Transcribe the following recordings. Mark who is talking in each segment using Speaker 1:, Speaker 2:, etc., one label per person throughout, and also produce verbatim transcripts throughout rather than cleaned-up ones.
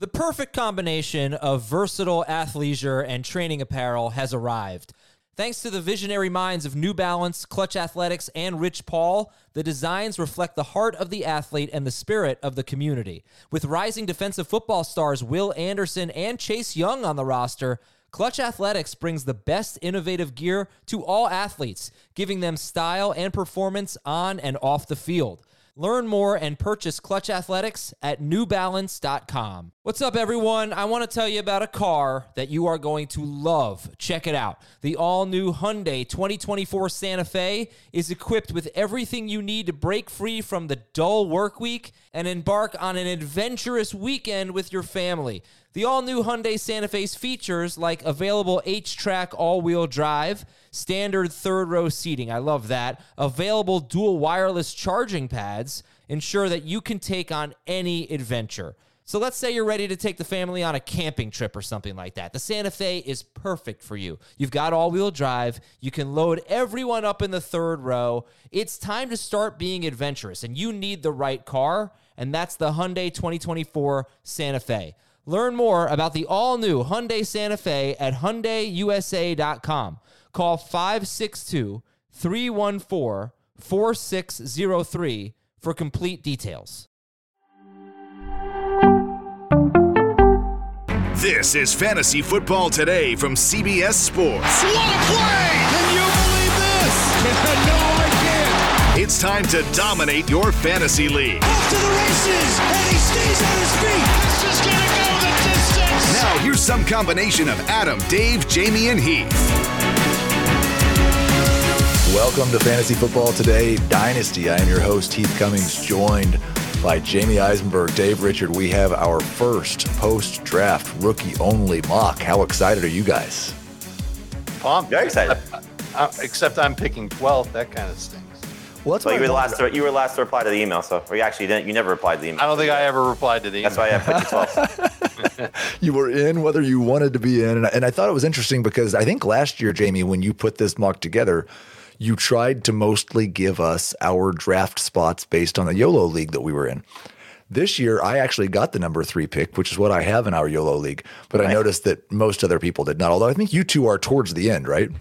Speaker 1: The perfect combination of versatile athleisure and training apparel has arrived. Thanks to the visionary minds of New Balance, Clutch Athletics, and Rich Paul, the designs reflect the heart of the athlete and the spirit of the community. With rising defensive football stars Will Anderson and Chase Young on the roster, Clutch Athletics brings the best innovative gear to all athletes, giving them style and performance on and off the field. Learn more and purchase Clutch Athletics at new balance dot com. What's up, everyone? I want to tell you about a car that you are going to love. Check it out. The all-new Hyundai twenty twenty-four Santa Fe is equipped with everything you need to break free from the dull work week and embark on an adventurous weekend with your family. The all-new Hyundai Santa Fe's features like available H-Track all-wheel drive, standard third-row seating, I love that, available dual wireless charging pads, ensure that you can take on any adventure. So let's say you're ready to take the family on a camping trip or something like that. The Santa Fe is perfect for you. You've got all-wheel drive. You can load everyone up in the third row. It's time to start being adventurous, and you need the right car, and that's the Hyundai twenty twenty-four Santa Fe. Learn more about the all-new Hyundai Santa Fe at Hyundai U S A dot com. Call five six two, three one four, four six zero three for complete details.
Speaker 2: This is Fantasy Football Today from C B S Sports.
Speaker 3: What a play! Can you believe this? No, I can't.
Speaker 2: It's time to dominate your fantasy league.
Speaker 3: Off to the races, and he stays on his feet. This is going to go the distance.
Speaker 2: Now, here's some combination of Adam, Dave, Jamie, and Heath.
Speaker 4: Welcome to Fantasy Football Today Dynasty. I am your host, Heath Cummings, joined by Jamie Eisenberg, Dave Richard. We have our first post-draft rookie-only mock. How excited are you guys?
Speaker 5: Pumped.
Speaker 6: Very excited.
Speaker 5: I, I, except I'm picking twelfth. That kind of stinks.
Speaker 4: Well, that's
Speaker 6: well,
Speaker 4: why
Speaker 6: you were the
Speaker 4: I-
Speaker 6: last. To, you were last to reply to the email, so or you actually didn't. You never replied to the email.
Speaker 5: I don't think I ever replied to the email.
Speaker 6: That's why I put you twelfth.
Speaker 4: You were in whether you wanted to be in. And I, and I thought it was interesting because I think last year, Jamie, when you put this mock together, you tried to mostly give us our draft spots based on the YOLO league that we were in. This year, I actually got the number three pick, which is what I have in our YOLO league. But
Speaker 6: Nice.
Speaker 4: I noticed that most other people did not, although I think you two are towards the end, right?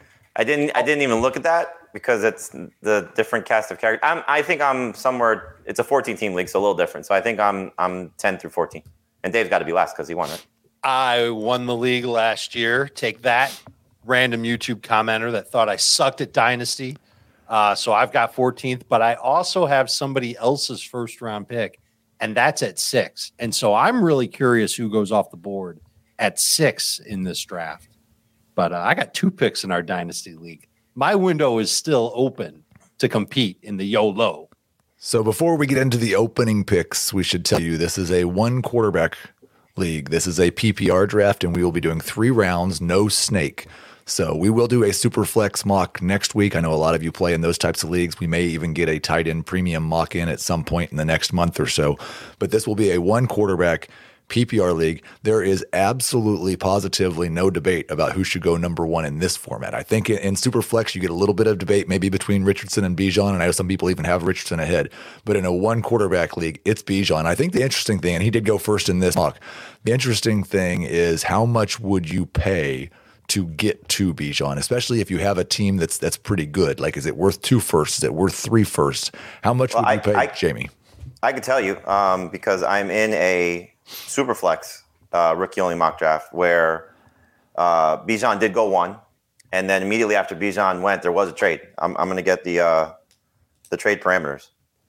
Speaker 6: I didn't. I didn't even look at that because it's the different cast of characters. I'm, I think I'm somewhere. It's a fourteen team league, so a little different. So I think I'm I'm ten through fourteen, and Dave's got to be last because he won it.
Speaker 5: I won the league last year. Take that, random YouTube commenter that thought I sucked at Dynasty. Uh, so I've got fourteenth, but I also have somebody else's first round pick, and that's at six. And so I'm really curious who goes off the board at six in this draft. But uh, I got two picks in our Dynasty League. My window is still open to compete in the YOLO.
Speaker 4: So before we get into the opening picks, we should tell you this is a one quarterback league. This is a P P R draft, and we will be doing three rounds, no snake. So we will do a super flex mock next week. I know a lot of you play in those types of leagues. We may even get a tight end premium mock in at some point in the next month or so. But this will be a one quarterback P P R league. There is absolutely positively no debate about who should go number one in this format. I think in, in super flex, you get a little bit of debate maybe between Richardson and Bijan, and I know some people even have Richardson ahead. But in a one quarterback league, it's Bijan. I think the interesting thing, and he did go first in this mock, the interesting thing is how much would you pay to get to Bijan, especially if you have a team that's that's pretty good. Like, is it worth two firsts? Is it worth three firsts? How much
Speaker 6: Well,
Speaker 4: would you
Speaker 6: I-
Speaker 4: pay,
Speaker 6: I-
Speaker 4: Jamie?
Speaker 6: I can tell you um, because I'm in a super flex uh, rookie only mock draft where uh, Bijan did go one, and then immediately after Bijan went, there was a trade. I'm, I'm going to get the uh, the trade parameters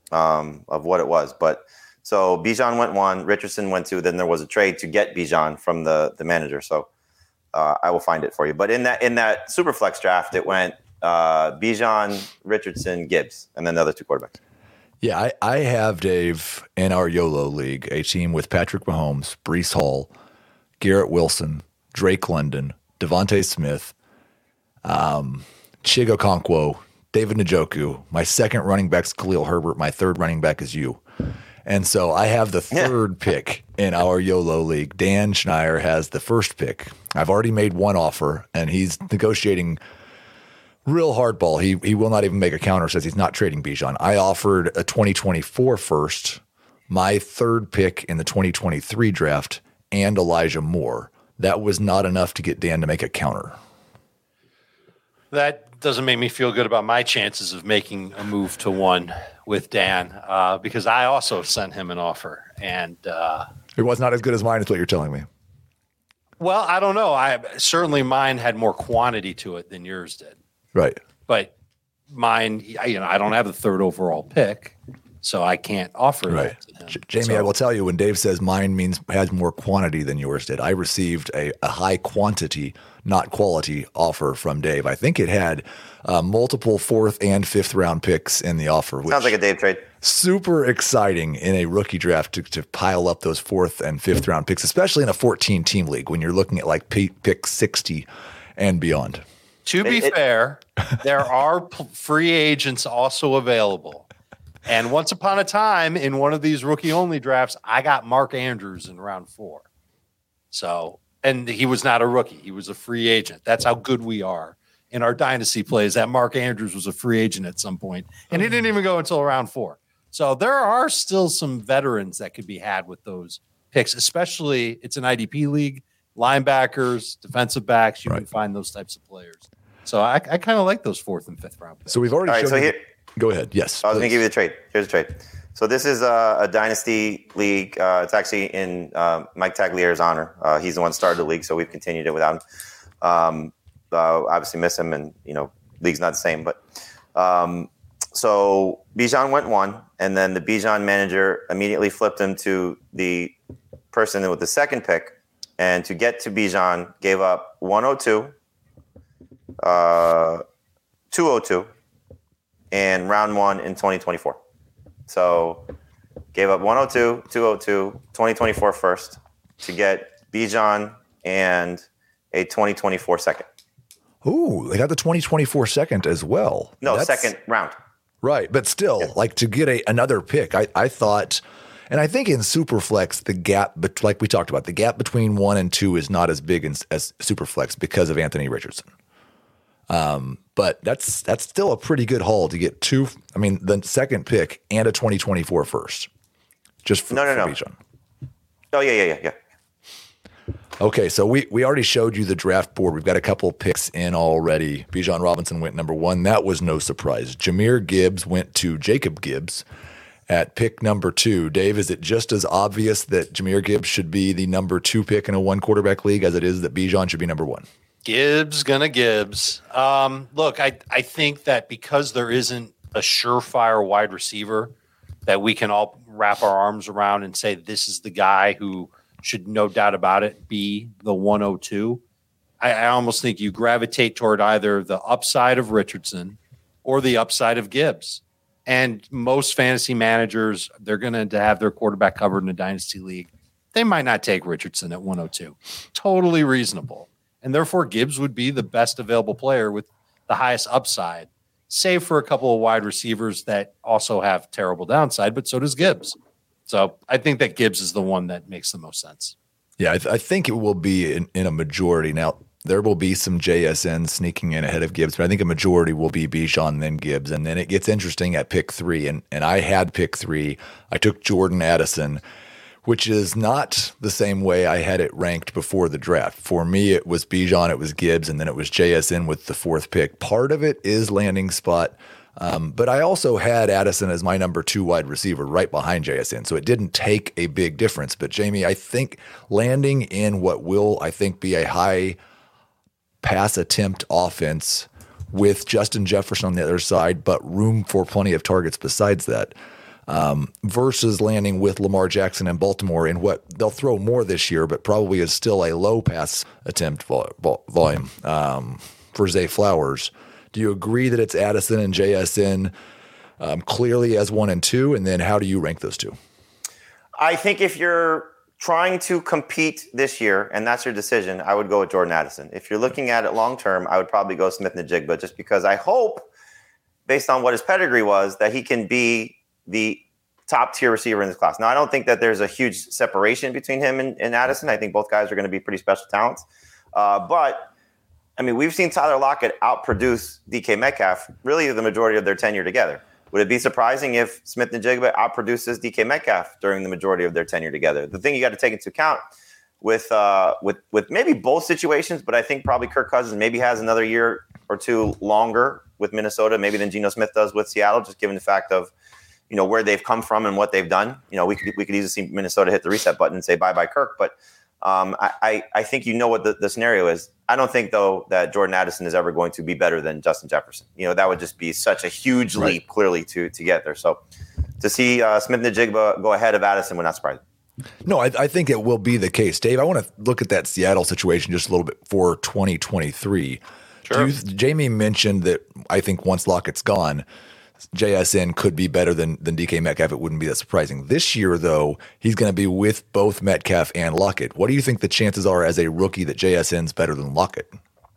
Speaker 6: um, of what it was, but so Bijan went one, Richardson went two, then there was a trade to get Bijan from the the manager. So uh, I will find it for you. But in that in that super flex draft, it went uh, Bijan, Richardson, Gibbs, and then the other two quarterbacks.
Speaker 4: Yeah, I, I have, Dave, in our YOLO league, a team with Patrick Mahomes, Breece Hall, Garrett Wilson, Drake London, Devontae Smith, um, Chig Okonkwo, David Njoku. My second running back's Khalil Herbert. My third running back is you. And so I have the third pick in our YOLO league. Dan Schneier has the first pick. I've already made one offer, and he's negotiating real hardball. He he will not even make a counter, says he's not trading Bijan. I offered a twenty twenty-four first, my third pick in the twenty twenty-three draft, and Elijah Moore. That was not enough to get Dan to make a counter.
Speaker 5: That doesn't make me feel good about my chances of making a move to one with Dan, uh, because I also sent him an offer. And uh,
Speaker 4: it was not as good as mine, is what you're telling me.
Speaker 5: Well, I don't know. I certainly mine had more quantity to it than yours did.
Speaker 4: Right.
Speaker 5: But mine, you know, I don't have the third overall pick, so I can't offer
Speaker 4: right.
Speaker 5: that to him.
Speaker 4: J- Jamie,
Speaker 5: so,
Speaker 4: I will tell you, when Dave says mine means has more quantity than yours did, I received a, a high quantity, not quality offer from Dave. I think it had uh, multiple fourth and fifth round picks in the offer. Which
Speaker 6: Sounds like a Dave trade.
Speaker 4: Super exciting in a rookie draft to, to pile up those fourth and fifth round picks, especially in a fourteen team league when you're looking at like pick, pick sixty and beyond.
Speaker 5: To be
Speaker 6: it, it,
Speaker 5: fair, there are p- free agents also available. And once upon a time in one of these rookie only drafts, I got Mark Andrews in round four. So, and he was not a rookie. He was a free agent. That's how good we are in our dynasty plays. That Mark Andrews was a free agent at some point, and he didn't even go until round four. So there are still some veterans that could be had with those picks, especially it's an I D P league, linebackers, defensive backs. You
Speaker 4: right.
Speaker 5: can find those types of players. So I, I kind of like those fourth and fifth round picks.
Speaker 4: So we've already
Speaker 6: All right,
Speaker 4: shown
Speaker 6: so
Speaker 4: you
Speaker 6: here,
Speaker 4: the, go ahead. Yes.
Speaker 6: I was
Speaker 4: please.
Speaker 6: going to give you the trade. Here's the trade. So this is a, a dynasty league. Uh, it's actually in uh, Mike Taglier's honor. Uh, he's the one who started the league, so we've continued it without him. Um, uh, obviously miss him, and you know, league's not the same. But um, so Bijan went one, and then the Bijan manager immediately flipped him to the person with the second pick, and to get to Bijan, gave up one oh two, uh, two oh two, and round one in twenty twenty-four. So gave up one oh two, two oh two, twenty twenty-four first to get Bijan and a twenty twenty-four second.
Speaker 4: Ooh, they got the twenty twenty-four second as well.
Speaker 6: No,
Speaker 4: That's,
Speaker 6: second round.
Speaker 4: Right. But still, yeah. like to get a another pick, I, I thought, and I think in Superflex, the gap, but like we talked about, the gap between one and two is not as big as, as Superflex because of Anthony Richardson. Um, but that's that's still a pretty good haul to get two. I mean, the second pick and a twenty twenty-four first. Just for,
Speaker 6: no, no,
Speaker 4: for
Speaker 6: no.
Speaker 4: Bijan.
Speaker 6: Oh, yeah, yeah, yeah, yeah.
Speaker 4: Okay, so we, we already showed you the draft board. We've got a couple of picks in already. Bijan Robinson went number one. That was no surprise. Jahmyr Gibbs went to Jacob Gibbs at pick number two. Dave, is it just as obvious that Jahmyr Gibbs should be the number two pick in a one quarterback league as it is that Bijan should be number one?
Speaker 5: Gibbs gonna Gibbs. Um, look, I, I think that because there isn't a surefire wide receiver that we can all wrap our arms around and say this is the guy who should, no doubt about it, be the one oh two. I, I almost think you gravitate toward either the upside of Richardson or the upside of Gibbs. And most fantasy managers, they're going to have their quarterback covered in a dynasty league. They might not take Richardson at one oh two. Totally reasonable. And therefore, Gibbs would be the best available player with the highest upside, save for a couple of wide receivers that also have terrible downside, but so does Gibbs. So I think that Gibbs is the one that makes the most sense.
Speaker 4: Yeah, I, th- I think it will be in, in a majority. Now, there will be some J S N sneaking in ahead of Gibbs, but I think a majority will be Bijan, then Gibbs. And then it gets interesting at pick three. And, and I had pick three. I took Jordan Addison, which is not the same way I had it ranked before the draft. For me, it was Bijan, it was Gibbs, and then it was J S N with the fourth pick. Part of it is landing spot. Um, but I also had Addison as my number two wide receiver right behind J S N. So it didn't take a big difference. But Jamie, I think landing in what will, I think, be a high pass attempt offense with Justin Jefferson on the other side, but room for plenty of targets besides that, um, versus landing with Lamar Jackson in Baltimore in what they'll throw more this year, but probably is still a low pass attempt vol- vol- volume um, for Zay Flowers. Do you agree that it's Addison and J S N um, clearly as one and two? And then how do you rank those two?
Speaker 6: I think if you're trying to compete this year, and that's your decision, I would go with Jordan Addison. If you're looking at it long term, I would probably go Smith-Njigba, just because I hope, based on what his pedigree was, that he can be the top tier receiver in this class. Now, I don't think that there's a huge separation between him and, and Addison. I think both guys are going to be pretty special talents. Uh, but I mean, we've seen Tyler Lockett outproduce D K Metcalf really the majority of their tenure together. Would it be surprising if Smith-Njigba outproduces D K Metcalf during the majority of their tenure together? The thing you got to take into account with uh, with with maybe both situations, but I think probably Kirk Cousins maybe has another year or two longer with Minnesota, maybe than Geno Smith does with Seattle, just given the fact of, you know, where they've come from and what they've done. You know, we could we could easily see Minnesota hit the reset button and say bye bye Kirk, but um, I, I I think you know what the, the scenario is. I don't think though that Jordan Addison is ever going to be better than Justin Jefferson. You know, that would just be such a huge
Speaker 4: Right.
Speaker 6: leap, clearly, to to get there. So to see uh, Smith-Njigba go ahead of Addison would not surprise me.
Speaker 4: No, I, I think it will be the case. Dave, I want to look at that Seattle situation just a little bit for twenty twenty-three.
Speaker 5: Sure.
Speaker 4: Do you, Jamie mentioned that I think once Lockett's gone, J S N could be better than, than D K Metcalf. It wouldn't be that surprising. This year, though, he's going to be with both Metcalf and Lockett. What do you think the chances are as a rookie that J S N's better than Lockett?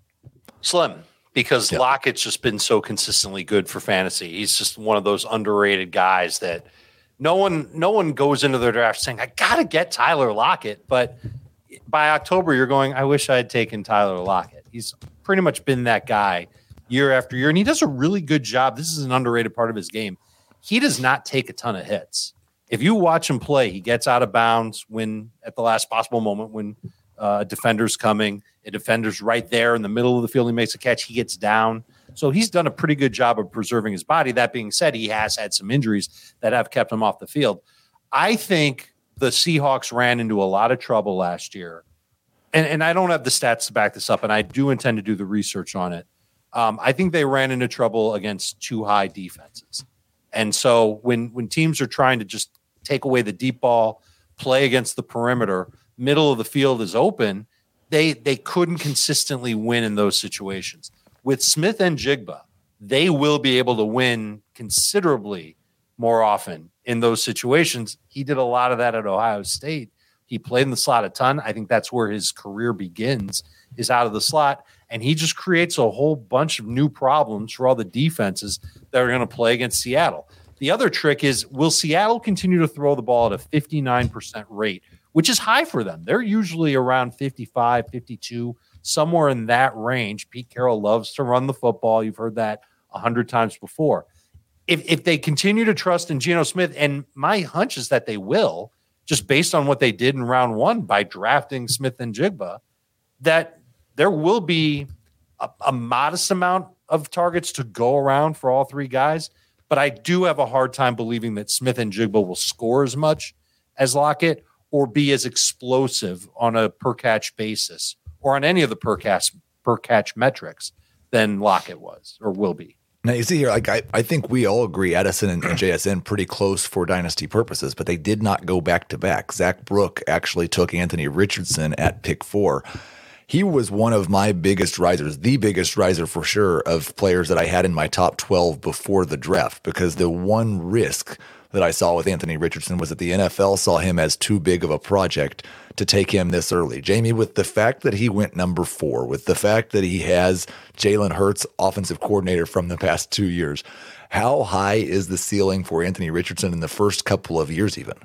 Speaker 5: Slim, because
Speaker 4: Yeah.
Speaker 5: Lockett's just been so consistently good for fantasy. He's just one of those underrated guys that no one no one goes into their draft saying, I got to get Tyler Lockett. But by October, you're going, I wish I had taken Tyler Lockett. He's pretty much been that guy year after year, and he does a really good job. This is an underrated part of his game. He does not take a ton of hits. If you watch him play, he gets out of bounds when at the last possible moment when uh, a defender's coming, a defender's right there in the middle of the field, he makes a catch, he gets down. So he's done a pretty good job of preserving his body. That being said, he has had some injuries that have kept him off the field. I think the Seahawks ran into a lot of trouble last year. And, and I don't have the stats to back this up, and I do intend to do the research on it. Um, I think they ran into trouble against two high defenses. And so when when teams are trying to just take away the deep ball, play against the perimeter, middle of the field is open, they they couldn't consistently win in those situations. With Smith-Njigba, they will be able to win considerably more often in those situations. He did a lot of that at Ohio State. He played in the slot a ton. I think that's where his career begins, is out of the slot. And he just creates a whole bunch of new problems for all the defenses that are going to play against Seattle. The other trick is, will Seattle continue to throw the ball at a fifty-nine percent rate, which is high for them? They're usually around fifty-five, fifty-two, somewhere in that range. Pete Carroll loves to run the football. You've heard that a hundred times before. If, if they continue to trust in Geno Smith, and my hunch is that they will, just based on what they did in round one by drafting Smith-Njigba, that there will be a, a modest amount of targets to go around for all three guys. But I do have a hard time believing that Smith-Njigba will score as much as Lockett or be as explosive on a per catch basis or on any of the per catch per catch metrics than Lockett was or will be.
Speaker 4: Now, you see here, like I, I think we all agree Addison and, and J S N pretty close for dynasty purposes, but they did not go back to back. Zach Brook actually took Anthony Richardson at pick four. He was one of my biggest risers, the biggest riser for sure of players that I had in my top twelve before the draft, because the one risk that I saw with Anthony Richardson was that the N F L saw him as too big of a project to take him this early. Jamie, with the fact that he went number four, with the fact that he has Jalen Hurts, offensive coordinator from the past two years, how high is the ceiling for Anthony Richardson in the first couple of years even?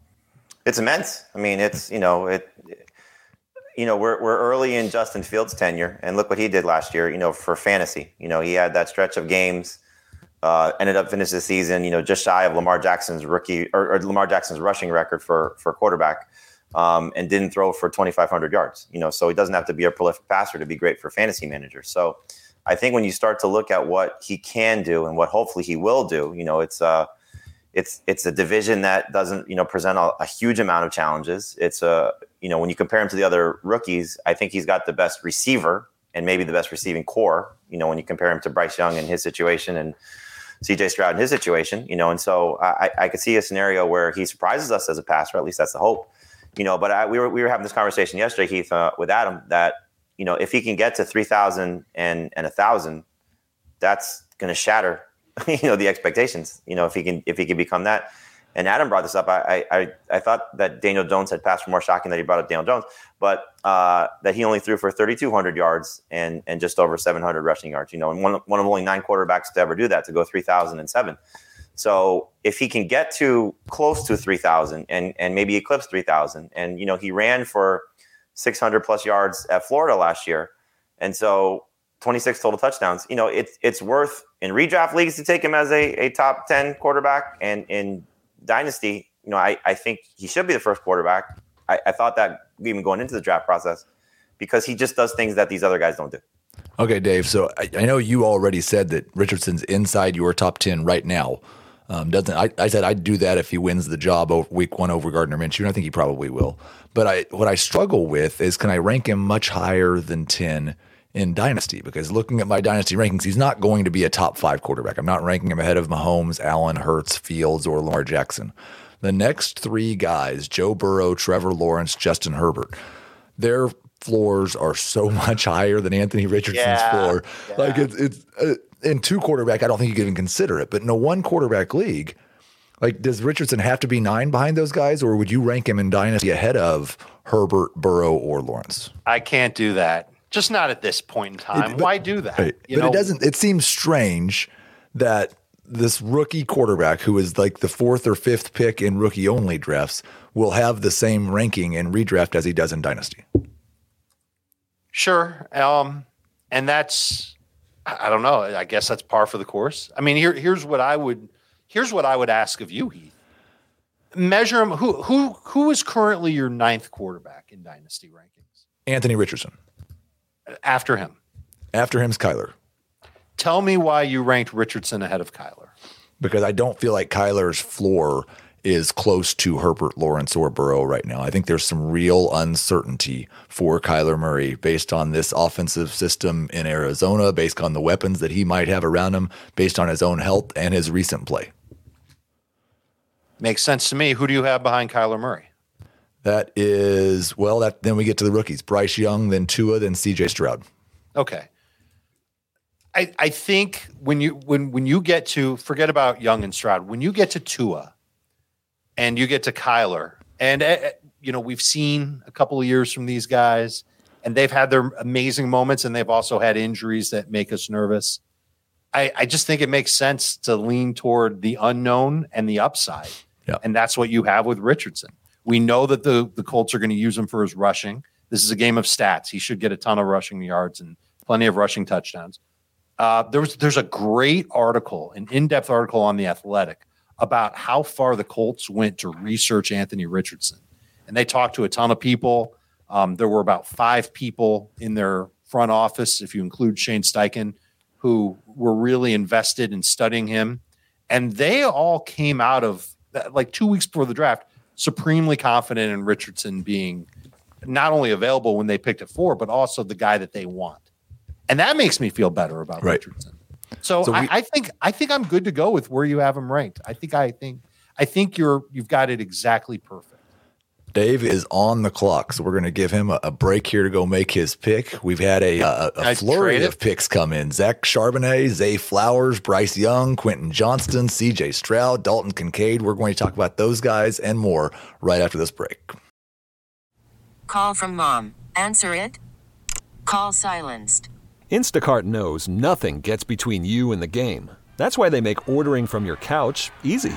Speaker 6: It's immense. I mean, it's, you know, it, you know, we're we're early in Justin Fields' tenure, and look what he did last year, you know, for fantasy. You know, he had that stretch of games, uh, ended up finishing the season, you know, just shy of Lamar Jackson's rookie or, or Lamar Jackson's rushing record for for quarterback, um, and didn't throw for twenty-five hundred yards. You know, so he doesn't have to be a prolific passer to be great for fantasy managers. So I think when you start to look at what he can do and what hopefully he will do, you know, it's uh it's it's a division that doesn't, you know, present a, a huge amount of challenges. It's a, you know, when you compare him to the other rookies, I think he's got the best receiver and maybe the best receiving core, you know, when you compare him to Bryce Young in his situation and C J Stroud in his situation, you know, and so I, I could see a scenario where he surprises us as a passer, at least that's the hope, you know, but I, we were we were having this conversation yesterday, Heath, uh, with Adam, that, you know, if he can get to three thousand and, and one thousand, that's going to shatter, you know, the expectations, you know, if he can if he can become that. And Adam brought this up. I I I thought that Daniel Jones had passed for more, shocking that he brought up Daniel Jones, but uh, that he only threw for thirty-two hundred yards and and just over seven hundred rushing yards. You know, and one one of only nine quarterbacks to ever do that, to go three thousand seven. So if he can get to close to three thousand and and maybe eclipse three thousand, and you know, he ran for six hundred plus yards at Florida last year, and so twenty-six total touchdowns. You know, it's it's worth in redraft leagues to take him as a, a top ten quarterback, and in Dynasty, you know, I, I think he should be the first quarterback. I, I thought that even going into the draft process, because he just does things that these other guys don't do.
Speaker 4: Okay, Dave. So I, I know you already said that Richardson's inside your top ten right now. Um, doesn't I, I said I'd do that if he wins the job over week one over Gardner Minshew, and I think he probably will. But I what I struggle with is, can I rank him much higher than ten in Dynasty? Because looking at my Dynasty rankings, he's not going to be a top five quarterback. I'm not ranking him ahead of Mahomes, Allen, Hurts, Fields, or Lamar Jackson. The next three guys, Joe Burrow, Trevor Lawrence, Justin Herbert, their floors are so much higher than Anthony Richardson's
Speaker 5: yeah,
Speaker 4: floor.
Speaker 5: Yeah.
Speaker 4: Like it's, it's uh, in two quarterback, I don't think you can even consider it. But in a one quarterback league, like, does Richardson have to be nine behind those guys, or would you rank him in Dynasty ahead of Herbert, Burrow, or Lawrence?
Speaker 5: I can't do that. Just not at this point in time.
Speaker 4: It, but,
Speaker 5: Why do that?
Speaker 4: Right.
Speaker 5: You
Speaker 4: but
Speaker 5: know?
Speaker 4: it doesn't. It seems strange that this rookie quarterback, who is like the fourth or fifth pick in rookie only drafts, will have the same ranking in redraft as he does in Dynasty.
Speaker 5: Sure. Um, and that's, I don't know. I guess that's par for the course. I mean, here, here's what I would, here's what I would ask of you, Heath. Measure him. Who, who, who is currently your ninth quarterback in Dynasty rankings?
Speaker 4: Anthony Richardson.
Speaker 5: After him.
Speaker 4: After him's Kyler.
Speaker 5: Tell me why you ranked Richardson ahead of Kyler.
Speaker 4: Because I don't feel like Kyler's floor is close to Herbert, Lawrence, or Burrow right now. I think there's some real uncertainty for Kyler Murray based on this offensive system in Arizona, based on the weapons that he might have around him, based on his own health and his recent play.
Speaker 5: Makes sense to me. Who do you have behind Kyler Murray?
Speaker 4: That is, well, that then we get to the rookies. Bryce Young, then Tua, then C J Stroud.
Speaker 5: Okay. I, I think when you when when you get to, forget about Young and Stroud, when you get to Tua and you get to Kyler, and uh, you know, we've seen a couple of years from these guys, and they've had their amazing moments, and they've also had injuries that make us nervous. I, I just think it makes sense to lean toward the unknown and the upside,
Speaker 4: yeah.
Speaker 5: And that's what you have with Richardson. We know that the the Colts are going to use him for his rushing. This is a game of stats. He should get a ton of rushing yards and plenty of rushing touchdowns. Uh, there was, there's a great article, an in-depth article on The Athletic about how far the Colts went to research Anthony Richardson. And they talked to a ton of people. Um, there were about five people in their front office, if you include Shane Steichen, who were really invested in studying him. And they all came out of, like two weeks before the draft, supremely confident in Richardson being not only available when they picked at four, but also the guy that they want. And that makes me feel better about
Speaker 4: right.
Speaker 5: Richardson. So,
Speaker 4: so we,
Speaker 5: I, I think I think I'm good to go with where you have him ranked. I think I think I think you're you've got it exactly perfect.
Speaker 4: Dave is on the clock, so we're going to give him a, a break here to go make his pick. We've had a, a, a flurry of picks come in. Zach Charbonnet, Zay Flowers, Bryce Young, Quentin Johnston, C J Stroud, Dalton Kincaid. We're going to talk about those guys and more right after this break.
Speaker 7: Call from mom. Answer it. Call silenced.
Speaker 8: Instacart knows nothing gets between you and the game. That's why they make ordering from your couch easy.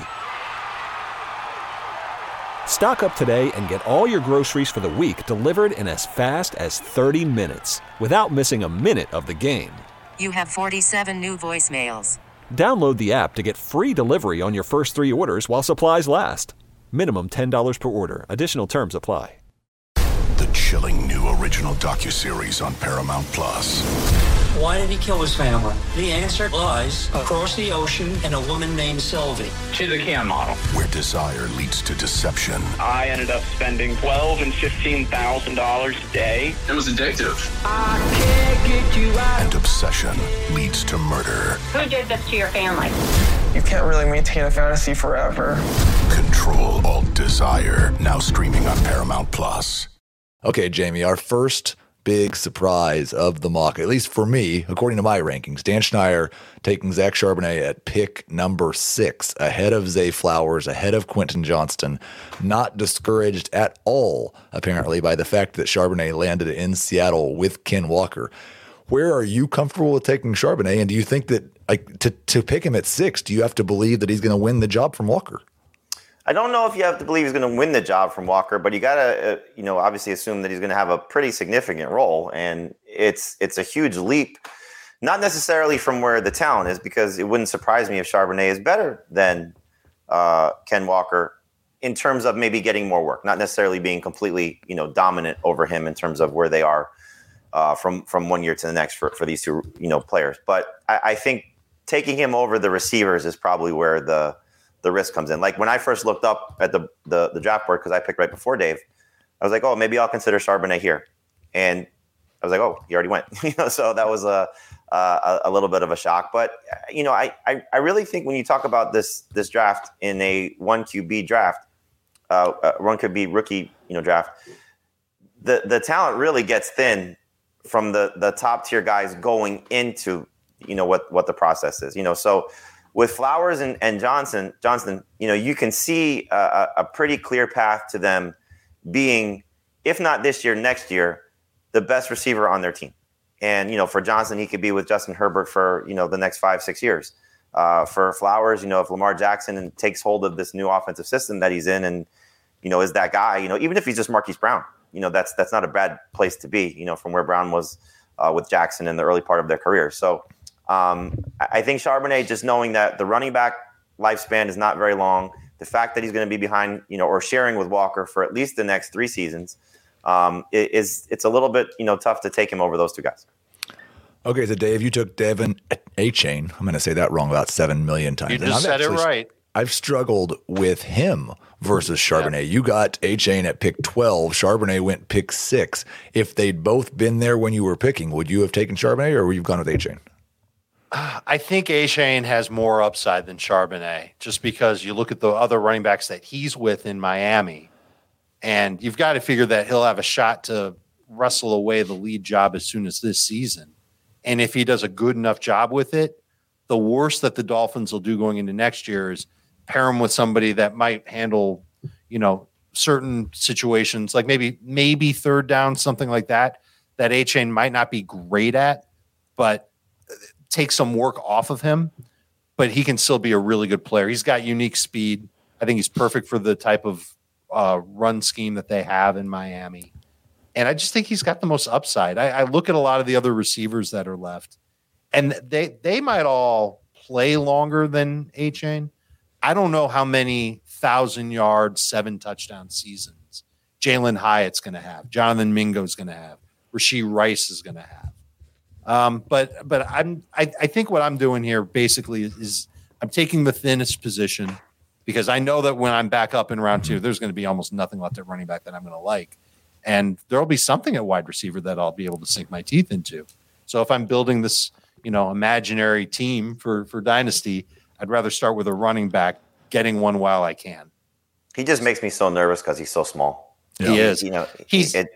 Speaker 8: Stock up today and get all your groceries for the week delivered in as fast as thirty minutes without missing a minute of the game.
Speaker 7: You have forty-seven new voicemails.
Speaker 8: Download the app to get free delivery on your first three orders while supplies last. Minimum ten dollars per order. Additional terms apply.
Speaker 9: The chilling new original docuseries on Paramount Plus.
Speaker 10: Why did he kill his family? The answer lies across the ocean in a woman named Sylvie.
Speaker 11: She's a cam model.
Speaker 9: Where desire leads to deception.
Speaker 11: I ended up spending twelve thousand dollars and fifteen thousand dollars a day.
Speaker 12: It was addictive.
Speaker 9: I can't get you out. And obsession leads to murder.
Speaker 13: Who did this to your family?
Speaker 14: You can't really maintain a fantasy forever.
Speaker 9: Control Alt Desire. Now streaming on Paramount Plus.
Speaker 4: Okay, Jamie, our first big surprise of the mock, at least for me, according to my rankings, Dan Schneider taking Zach Charbonnet at pick number six, ahead of Zay Flowers, ahead of Quentin Johnston, not discouraged at all, apparently, by the fact that Charbonnet landed in Seattle with Ken Walker. Where are you comfortable with taking Charbonnet, and do you think that, like, to, to pick him at six, do you have to believe that he's going to win the job from Walker?
Speaker 6: I don't know if you have to believe he's going to win the job from Walker, but you got to, uh, you know, obviously assume that he's going to have a pretty significant role, and it's it's a huge leap, not necessarily from where the talent is, because it wouldn't surprise me if Charbonnet is better than uh, Ken Walker in terms of maybe getting more work, not necessarily being completely, you know, dominant over him in terms of where they are uh, from from one year to the next for, for these two, you know, players. But I, I think taking him over the receivers is probably where the the risk comes in. Like when I first looked up at the the, the draft board, because I picked right before Dave, I was like, oh, maybe I'll consider Charbonnet here. And I was like, oh, he already went. you know, so that was a, a a little bit of a shock. But you know, I, I I really think when you talk about this this draft in a one Q B draft, uh, uh, one Q B rookie you know draft, the the talent really gets thin from the the top tier guys going into you know what what the process is. You know, so with Flowers and, and Johnson Johnson, you know, you can see a, a pretty clear path to them being, if not this year, next year, the best receiver on their team. And, you know, for Johnson, he could be with Justin Herbert for, you know, the next five, six years. Uh, for Flowers, you know, if Lamar Jackson takes hold of this new offensive system that he's in and, you know, is that guy, you know, even if he's just Marquise Brown, you know, that's that's not a bad place to be, you know, from where Brown was uh, with Jackson in the early part of their career. So um, I think Charbonnet, just knowing that the running back lifespan is not very long, the fact that he's going to be behind, you know, or sharing with Walker for at least the next three seasons, Um, it is it's a little bit you know tough to take him over those two guys.
Speaker 4: Okay, so Dave, you took Devin A-Chain. I'm going to say that wrong about seven million times.
Speaker 5: You just said
Speaker 4: actually,
Speaker 5: it right.
Speaker 4: I've struggled with him versus Charbonnet. Yeah. You got A-Chain at pick twelve. Charbonnet went pick six. If they'd both been there when you were picking, would you have taken Charbonnet or would you have gone with A-Chain?
Speaker 5: I think A-Chain has more upside than Charbonnet, just because you look at the other running backs that he's with in Miami. And you've got to figure that he'll have a shot to wrestle away the lead job as soon as this season. And if he does a good enough job with it, the worst that the Dolphins will do going into next year is pair him with somebody that might handle, you know, certain situations, like maybe maybe third down, something like that, that A-Chain might not be great at, but take some work off of him. But he can still be a really good player. He's got unique speed. I think he's perfect for the type of Uh, run scheme that they have in Miami. And I just think he's got the most upside. I, I look at a lot of the other receivers that are left, and they they might all play longer than A-Chain. I don't know how many thousand yard, seven touchdown seasons Jalen Hyatt's going to have, Jonathan Mingo's going to have, Rashee Rice is going to have. Um, but but I'm I, I think what I'm doing here basically is, is I'm taking the thinnest position, because I know that when I'm back up in round two, there's going to be almost nothing left at running back that I'm going to like. And there'll be something at wide receiver that I'll be able to sink my teeth into. So if I'm building this, you know, imaginary team for, for Dynasty, I'd rather start with a running back, getting one while I can.
Speaker 6: He just makes me so nervous because he's so small.
Speaker 5: Yeah. He is.
Speaker 6: You know,
Speaker 5: he's.
Speaker 6: It,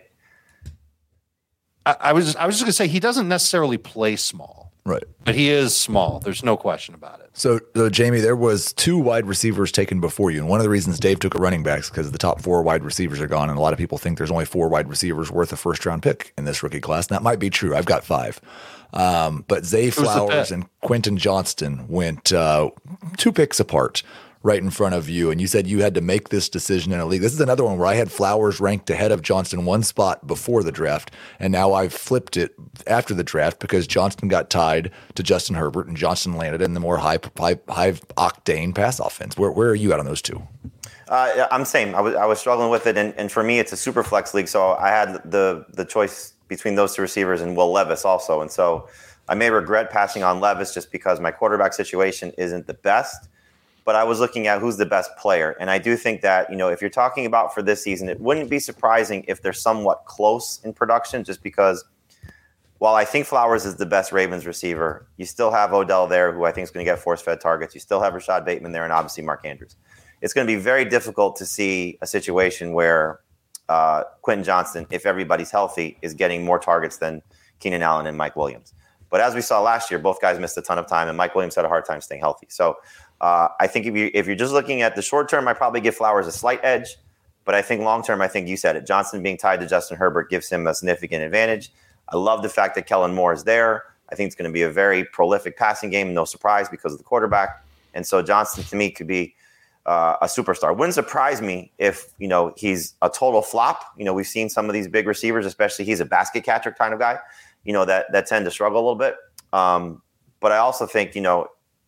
Speaker 5: I, I was. I was just going to say he doesn't necessarily play small,
Speaker 4: right?
Speaker 5: But he is small. There's no question about it.
Speaker 4: So, uh, Jamie, there was two wide receivers taken before you, and one of the reasons Dave took a running back is because the top four wide receivers are gone, and a lot of people think there's only four wide receivers worth a first round pick in this rookie class. And that might be true. I've got five, um, but Zay Flowers and Quentin Johnston went uh, two picks apart, right in front of you, and you said you had to make this decision in a league. This is another one where I had Flowers ranked ahead of Johnston one spot before the draft, and now I've flipped it after the draft because Johnston got tied to Justin Herbert, and Johnston landed in the more high high, high octane pass offense. Where where are you at on those two?
Speaker 6: Uh, I'm same. I was I was struggling with it, and, and for me, it's a super flex league, so I had the the choice between those two receivers and Will Levis also, and so I may regret passing on Levis just because my quarterback situation isn't the best. But I was looking at who's the best player. And I do think that, you know, if you're talking about for this season, it wouldn't be surprising if they're somewhat close in production, just because while I think Flowers is the best Ravens receiver, you still have Odell there, who I think is going to get force-fed targets. You still have Rashad Bateman there, and obviously Mark Andrews. It's going to be very difficult to see a situation where uh, Quentin Johnston, if everybody's healthy, is getting more targets than Keenan Allen and Mike Williams. But as we saw last year, both guys missed a ton of time, and Mike Williams had a hard time staying healthy. So uh, I think if, you, if you're just looking at the short term, I probably give Flowers a slight edge. But I think long term, I think you said it. Johnston being tied to Justin Herbert gives him a significant advantage. I love the fact that Kellen Moore is there. I think it's going to be a very prolific passing game, no surprise, because of the quarterback. And so Johnston, to me, could be uh, a superstar. Wouldn't surprise me if, you know, he's a total flop. You know, we've seen some of these big receivers, especially he's a basket catcher kind of guy, you know, that that tend to struggle a little bit. Um, but I also think, you know,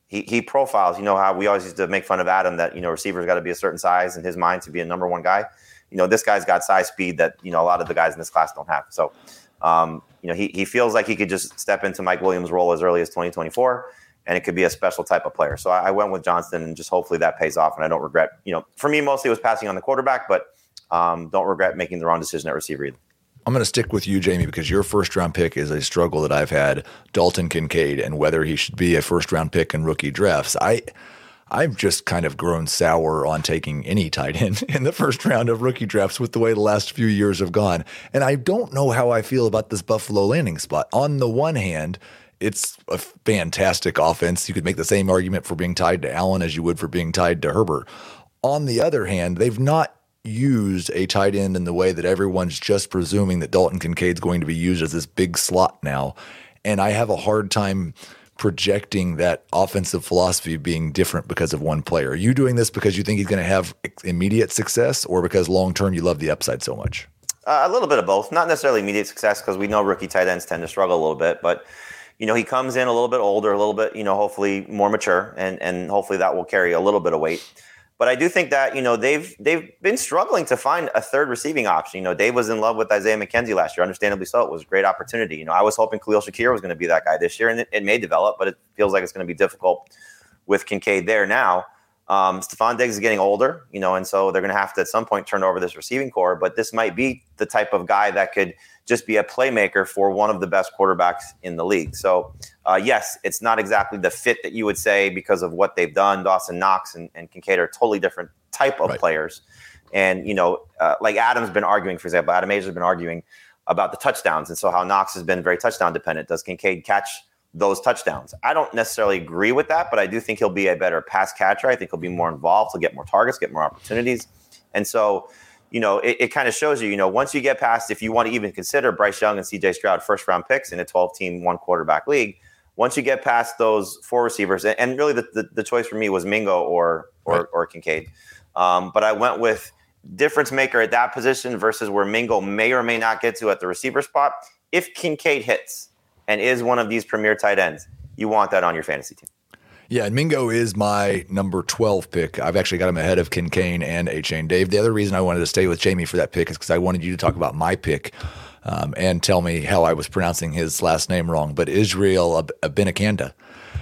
Speaker 6: he he profiles. You know how we always used to make fun of Adam that, you know, receivers got to be a certain size in his mind to be a number one guy. You know, this guy's got size speed that, you know, a lot of the guys in this class don't have. So, um, you know, he he feels like he could just step into Mike Williams' role as early as twenty twenty-four, and it could be a special type of player. So I, I went with Johnston, and just hopefully that pays off, and I don't regret. You know, for me, mostly it was passing on the quarterback, but um, don't regret making the wrong decision at receiver either.
Speaker 4: I'm going to stick with you, Jamie, because your first round pick is a struggle that I've had, Dalton Kincaid, and whether he should be a first round pick in rookie drafts. I, I've just kind of grown sour on taking any tight end in the first round of rookie drafts with the way the last few years have gone. And I don't know how I feel about this Buffalo landing spot. On the one hand, it's a fantastic offense. You could make the same argument for being tied to Allen as you would for being tied to Herbert. On the other hand, they've not used a tight end in the way that everyone's just presuming that Dalton Kincaid's going to be used as this big slot now. And I have a hard time projecting that offensive philosophy being different because of one player. Are you doing this because you think he's going to have immediate success, or because long-term you love the upside so much?
Speaker 6: Uh, a little bit of both. Not necessarily immediate success, because we know rookie tight ends tend to struggle a little bit, but you know, he comes in a little bit older, a little bit, you know, hopefully more mature, and and hopefully that will carry a little bit of weight. But I do think that, you know, they've they've been struggling to find a third receiving option. You know, Dave was in love with Isaiah McKenzie last year. Understandably so. It was a great opportunity. You know, I was hoping Khalil Shakir was going to be that guy this year, and it, it may develop, but it feels like it's going to be difficult with Kincaid there now. Um, Stephon Diggs is getting older, you know, and so they're going to have to at some point turn over this receiving core. But this might be the type of guy that could just be a playmaker for one of the best quarterbacks in the league. So, uh, yes, it's not exactly the fit that you would say because of what they've done. Dawson Knox and, and Kincaid are totally different type of right. players. And, you know, uh, like Adam's been arguing, for example, Adam Azer has been arguing about the touchdowns. And so how Knox has been very touchdown dependent. Does Kincaid catch those touchdowns? I don't necessarily agree with that, but I do think he'll be a better pass catcher. I think he'll be more involved. He'll get more targets, get more opportunities. And so, you know, it, it kind of shows you, you know, once you get past, if you want to even consider Bryce Young and C J Stroud first round picks in a twelve team, one quarterback league, once you get past those four receivers, and, and really the, the, the choice for me was Mingo or or, right. or Kincaid. Um, but I went with difference maker at that position versus where Mingo may or may not get to at the receiver spot. If Kincaid hits and is one of these premier tight ends, you want that on your fantasy team.
Speaker 4: Yeah, and Mingo is my number twelve pick. I've actually got him ahead of Kincaid and A-Chain. Dave, the other reason I wanted to stay with Jamie for that pick is because I wanted you to talk about my pick um, and tell me how I was pronouncing his last name wrong. But Israel Abanikanda.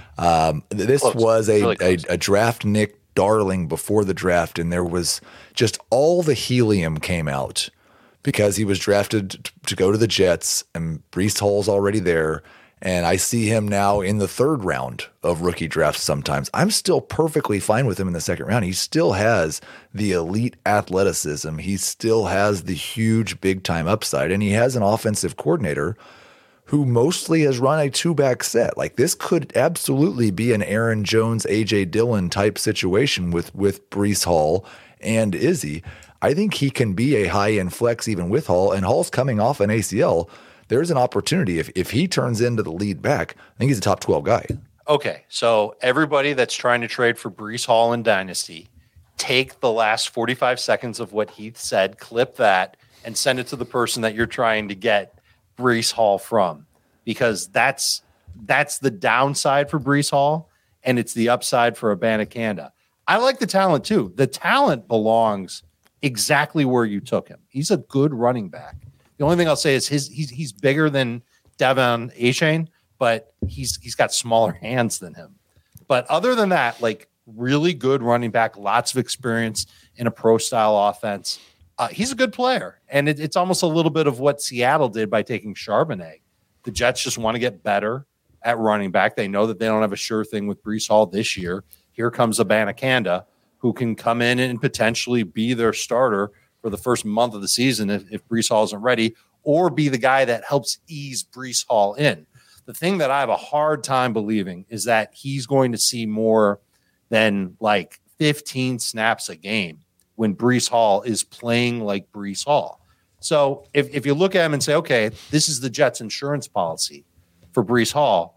Speaker 4: Um, this close. was a, really a, a draft Nick darling before the draft, and there was just all the helium came out because he was drafted to go to the Jets, and Breece Hall's already there. And I see him now in the third round of rookie drafts sometimes. I'm still perfectly fine with him in the second round. He still has the elite athleticism. He still has the huge big-time upside. And he has an offensive coordinator who mostly has run a two-back set. Like, this could absolutely be an Aaron Jones, A J Dillon type situation with, with Breece Hall and Izzy. I think he can be a high-end flex even with Hall, and Hall's coming off an A C L. There's an opportunity. If if he turns into the lead back, I think he's a top twelve guy.
Speaker 5: Okay, so everybody that's trying to trade for Breece Hall in Dynasty, take the last forty-five seconds of what Heath said, clip that, and send it to the person that you're trying to get Breece Hall from, because that's that's the downside for Breece Hall, and it's the upside for Abanikanda. I like the talent too. The talent belongs exactly where you took him. He's a good running back. The only thing I'll say is his he's he's bigger than Devon Achane, but he's he's got smaller hands than him. But other than that, like, really good running back, lots of experience in a pro style offense. Uh, he's a good player, and it, it's almost a little bit of what Seattle did by taking Charbonnet. The Jets just want to get better at running back. They know that they don't have a sure thing with Breece Hall this year. Here comes Abanikanda, who can come in and potentially be their starter for the first month of the season if, if Breece Hall isn't ready, or be the guy that helps ease Breece Hall in. The thing that I have a hard time believing is that he's going to see more than like fifteen snaps a game when Breece Hall is playing like Breece Hall. So if, if you look at him and say, okay, this is the Jets insurance policy for Breece Hall,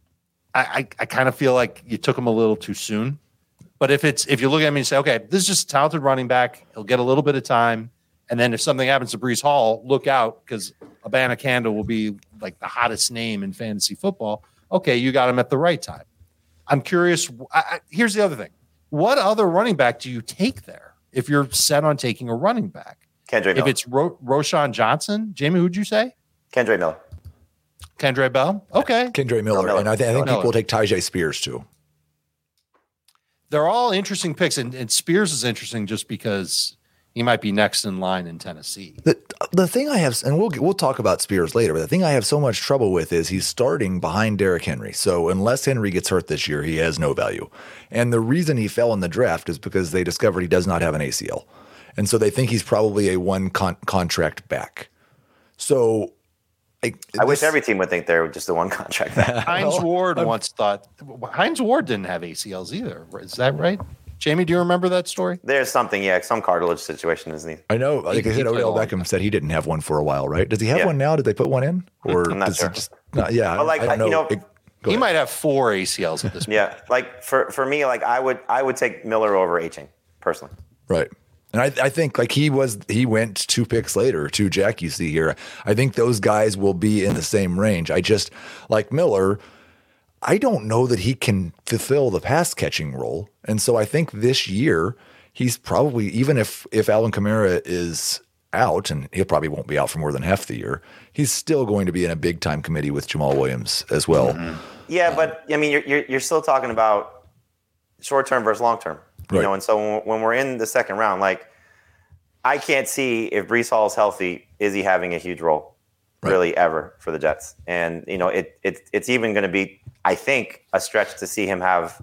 Speaker 5: I, I, I kind of feel like you took him a little too soon. But if it's if you look at him and you say, okay, this is just a talented running back, he'll get a little bit of time, and then if something happens to Breece Hall, look out, because Abanikanda will be like the hottest name in fantasy football. Okay, you got him at the right time. I'm curious. I, I, here's the other thing. What other running back do you take there if you're set on taking a running back?
Speaker 6: Kendre Miller.
Speaker 5: If it's Ro- Roshan Johnson, Jamie, who'd you say?
Speaker 6: Kendre Miller.
Speaker 5: Kendre Bell? Okay.
Speaker 4: Kendre Miller.
Speaker 6: Miller.
Speaker 4: And I, th- I think
Speaker 5: Miller.
Speaker 4: people will take Tajay Spears too.
Speaker 5: They're all interesting picks. And, and Spears is interesting just because he might be next in line in Tennessee.
Speaker 4: The the thing I have, and we'll we'll talk about Spears later, but the thing I have so much trouble with is he's starting behind Derrick Henry. So unless Henry gets hurt this year, he has no value. And the reason he fell in the draft is because they discovered he does not have an A C L. And so they think he's probably a one con- contract back. So I,
Speaker 6: I wish every team would think they're just the one contract back.
Speaker 5: Hines Ward once thought Hines Ward didn't have A C Ls either. Is that right? Jamie, do you remember that story?
Speaker 6: There's something, yeah, some cartilage situation, isn't he?
Speaker 4: I know. Like
Speaker 5: He-
Speaker 4: I said,
Speaker 5: he played
Speaker 4: Odell
Speaker 5: a long
Speaker 4: Beckham said he didn't have one for a while, right? Does he have
Speaker 6: Yeah.
Speaker 4: one now? Did they put one in? Or
Speaker 6: I'm not
Speaker 4: does
Speaker 6: sure.
Speaker 4: he just not, yeah.
Speaker 6: But like,
Speaker 4: I don't
Speaker 6: you know,
Speaker 4: It- go
Speaker 5: He
Speaker 4: ahead.
Speaker 5: might have four A C Ls at this point.
Speaker 6: Yeah, like for, for me, like I would I would take Miller over Aching personally.
Speaker 4: Right. And I, I think like he was, he went two picks later to Jack, you see here. I think those guys will be in the same range. I just, like Miller, I don't know that he can fulfill the pass catching role. And so I think this year he's probably, even if, if Alvin Kamara is out, and he probably won't be out for more than half the year, he's still going to be in a big time committee with Jamal Williams as well.
Speaker 6: Mm-hmm. Yeah, but I mean, you're, you're you're still talking about short term versus long term, you
Speaker 4: Right.
Speaker 6: know. And so when, when we're in the second round, like I can't see if Breece Hall is healthy, is he having a huge role,
Speaker 4: Right.
Speaker 6: really ever for the Jets? And you know, it it it's even going to be, I think, a stretch to see him have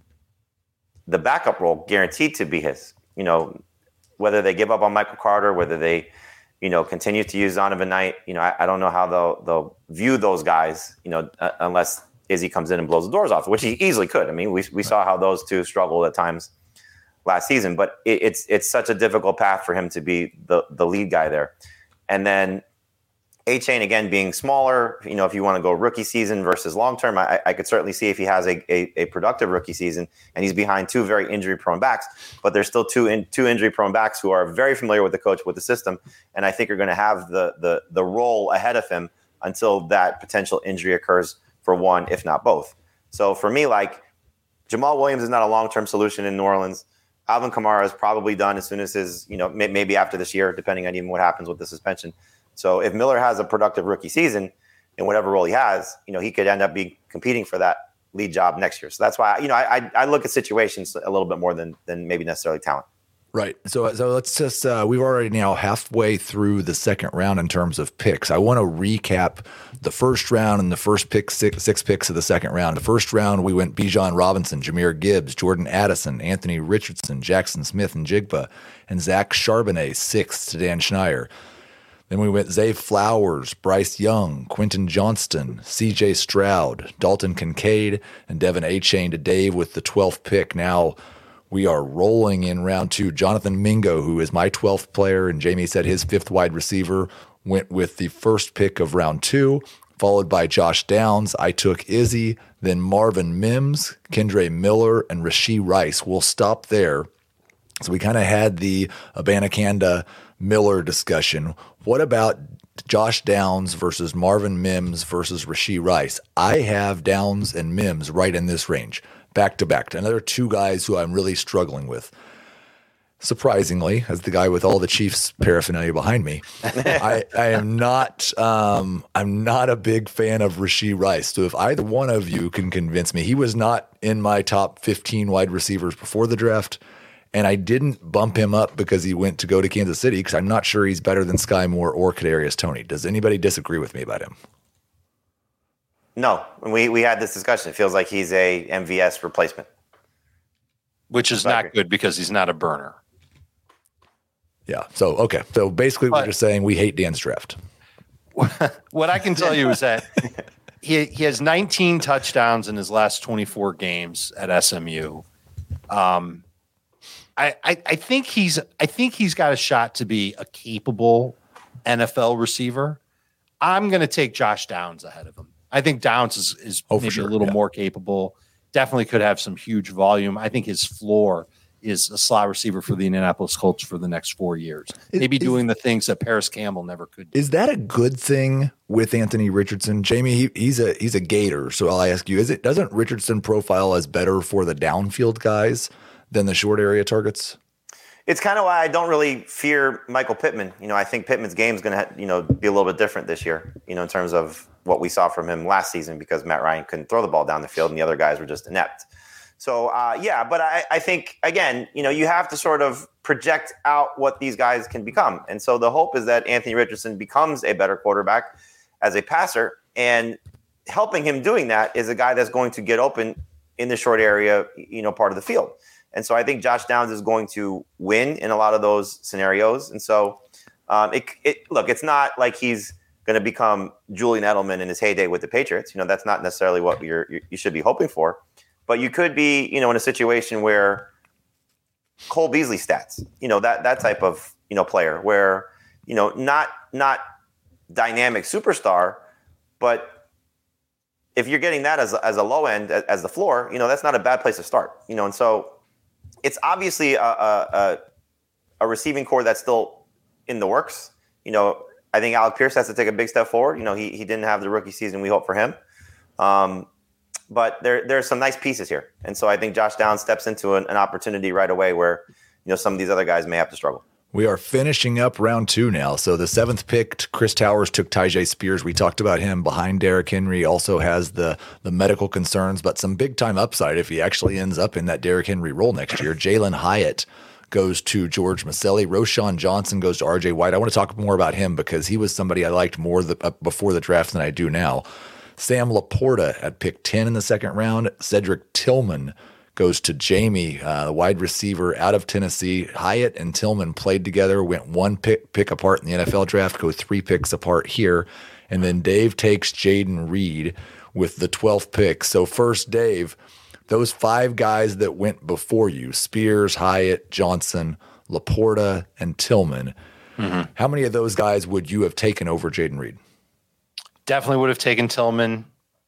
Speaker 6: the backup role guaranteed to be his. You know, whether they give up on Michael Carter, whether they, you know, continue to use Donovan Knight, you know, I, I don't know how they'll they'll view those guys, you know, uh, unless Izzy comes in and blows the doors off, which he easily could. I mean, we we saw how those two struggled at times last season, but it, it's it's such a difficult path for him to be the the lead guy there. And then A-Chain, again, being smaller, you know, if you want to go rookie season versus long term, I, I could certainly see if he has a, a, a productive rookie season and he's behind two very injury prone backs, but there's still two in, two injury prone backs who are very familiar with the coach, with the system, and I think are going to have the the the role ahead of him until that potential injury occurs for one, if not both. So for me, like, Jamal Williams is not a long term solution in New Orleans. Alvin Kamara is probably done as soon as his, you know, may, maybe after this year, depending on even what happens with the suspension. So if Miller has a productive rookie season in whatever role he has, you know, he could end up be competing for that lead job next year. So that's why, you know, I I, I look at situations a little bit more than than maybe necessarily talent.
Speaker 4: Right. So so let's just uh, we've already now halfway through the second round in terms of picks. I want to recap the first round and the first pick six, six picks of the second round. The first round we went Bijan Robinson, Jahmyr Gibbs, Jordan Addison, Anthony Richardson, Jackson Smith and Jigba, and Zach Charbonnet sixth to Dan Schneider. Then we went Zay Flowers, Bryce Young, Quentin Johnston, C J Stroud, Dalton Kincaid, and Devin A-Chain to Dave with the twelfth pick. Now we are rolling in round two. Jonathan Mingo, who is my twelfth player, and Jamie said his fifth wide receiver, went with the first pick of round two, followed by Josh Downs. I took Izzy, then Marvin Mims, Kendre Miller, and Rashee Rice. We'll stop there. So we kind of had the Abanikanda Miller discussion. What about Josh Downs versus Marvin Mims versus Rashee Rice? I have Downs and Mims right in this range, back to back. Another two guys who I'm really struggling with. Surprisingly, as the guy with all the Chiefs paraphernalia behind me, I, I am not. Um, I'm not a big fan of Rashee Rice. So if either one of you can convince me, he was not in my top fifteen wide receivers before the draft. And I didn't bump him up because he went to go to Kansas City because I'm not sure he's better than Sky Moore or Kadarius Toney. Does anybody disagree with me about him?
Speaker 6: No, we we had this discussion. It feels like he's a M V S replacement,
Speaker 5: which is not good because he's not a burner.
Speaker 4: Yeah. So, okay. So basically
Speaker 5: But-
Speaker 4: we're just saying we hate Dan's draft.
Speaker 5: What I can tell you is that he he has nineteen touchdowns in his last twenty-four games at S M U. Um, I, I I think he's I think he's got a shot to be a capable N F L receiver. I'm going to take Josh Downs ahead of him. I think Downs is is
Speaker 4: Oh, for
Speaker 5: maybe
Speaker 4: sure,
Speaker 5: a little
Speaker 4: yeah.
Speaker 5: more capable. Definitely could have some huge volume. I think his floor is a slot receiver for the Indianapolis Colts for the next four years. Maybe
Speaker 4: is,
Speaker 5: doing the things that Paris Campbell never could do.
Speaker 4: Is that a good thing with Anthony Richardson? Jamie, he, he's a he's a Gator, so I'll ask you, is it doesn't Richardson profile as better for the downfield guys than the short area targets?
Speaker 6: It's kind of why I don't really fear Michael Pittman. You know, I think Pittman's game is going to, you know, be a little bit different this year, you know, in terms of what we saw from him last season because Matt Ryan couldn't throw the ball down the field and the other guys were just inept. So, uh, yeah, but I, I think, again, you know, you have to sort of project out what these guys can become. And so the hope is that Anthony Richardson becomes a better quarterback as a passer. And helping him doing that is a guy that's going to get open in the short area, you know, part of the field. And so I think Josh Downs is going to win in a lot of those scenarios. And so, um, it, it look, it's not like he's going to become Julian Edelman in his heyday with the Patriots. You know, that's not necessarily what you're, you should be hoping for. But you could be, you know, in a situation where Cole Beasley stats, you know, that that type of, you know, player where, you know, not not dynamic superstar, but if you're getting that as a, as a low end, as the floor, you know, that's not a bad place to start, you know. And so it's obviously a, a, a receiving core that's still in the works. You know, I think Alec Pierce has to take a big step forward. You know, he he didn't have the rookie season we hope for him. Um, But there, there's some nice pieces here. And so I think Josh Downs steps into an, an opportunity right away where, you know, some of these other guys may have to struggle.
Speaker 4: We are finishing up round two now. So the seventh pick, Chris Towers took Tyjae Spears. We talked about him behind Derrick Henry. Also has the the medical concerns, but some big time upside if he actually ends up in that Derrick Henry role next year. Jalen Hyatt goes to George Maselli. Roschon Johnson goes to R J White. I want to talk more about him because he was somebody I liked more the, uh, before the draft than I do now. Sam Laporta at pick ten in the second round. Cedric Tillman goes to Jamie, uh, the wide receiver out of Tennessee. Hyatt and Tillman played together, went one pick, pick apart in the N F L draft, go three picks apart here. And then Dave takes Jaden Reed with the twelfth pick. So first, Dave, those five guys that went before you, Spears, Hyatt, Johnson, Laporta, and Tillman, mm-hmm. how many of those guys would you have taken over Jaden Reed?
Speaker 5: Definitely would have taken Tillman.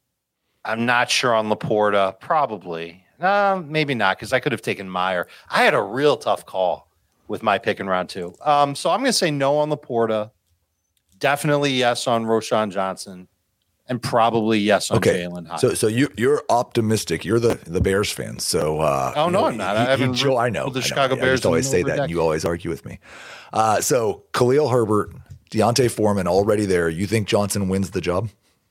Speaker 5: I'm not sure on Laporta. Probably. Uh, maybe not, because I could have taken Meyer. I had a real tough call with my pick in round two. Um, so I'm going to say no on Laporta. Definitely yes on Roschon Johnson. And probably yes on
Speaker 4: okay.
Speaker 5: Jalen Hyatt.
Speaker 4: So so you, you're optimistic. You're the, the Bears fan. So uh,
Speaker 5: Oh, no,
Speaker 4: you know,
Speaker 5: I'm not.
Speaker 4: He,
Speaker 5: I haven't
Speaker 4: he, I know.
Speaker 5: The
Speaker 4: I know.
Speaker 5: Chicago
Speaker 4: I
Speaker 5: Bears
Speaker 4: just always say that, and you always argue with me. Uh, so Khalil Herbert, Deontay Foreman already there. You think Johnson wins the job?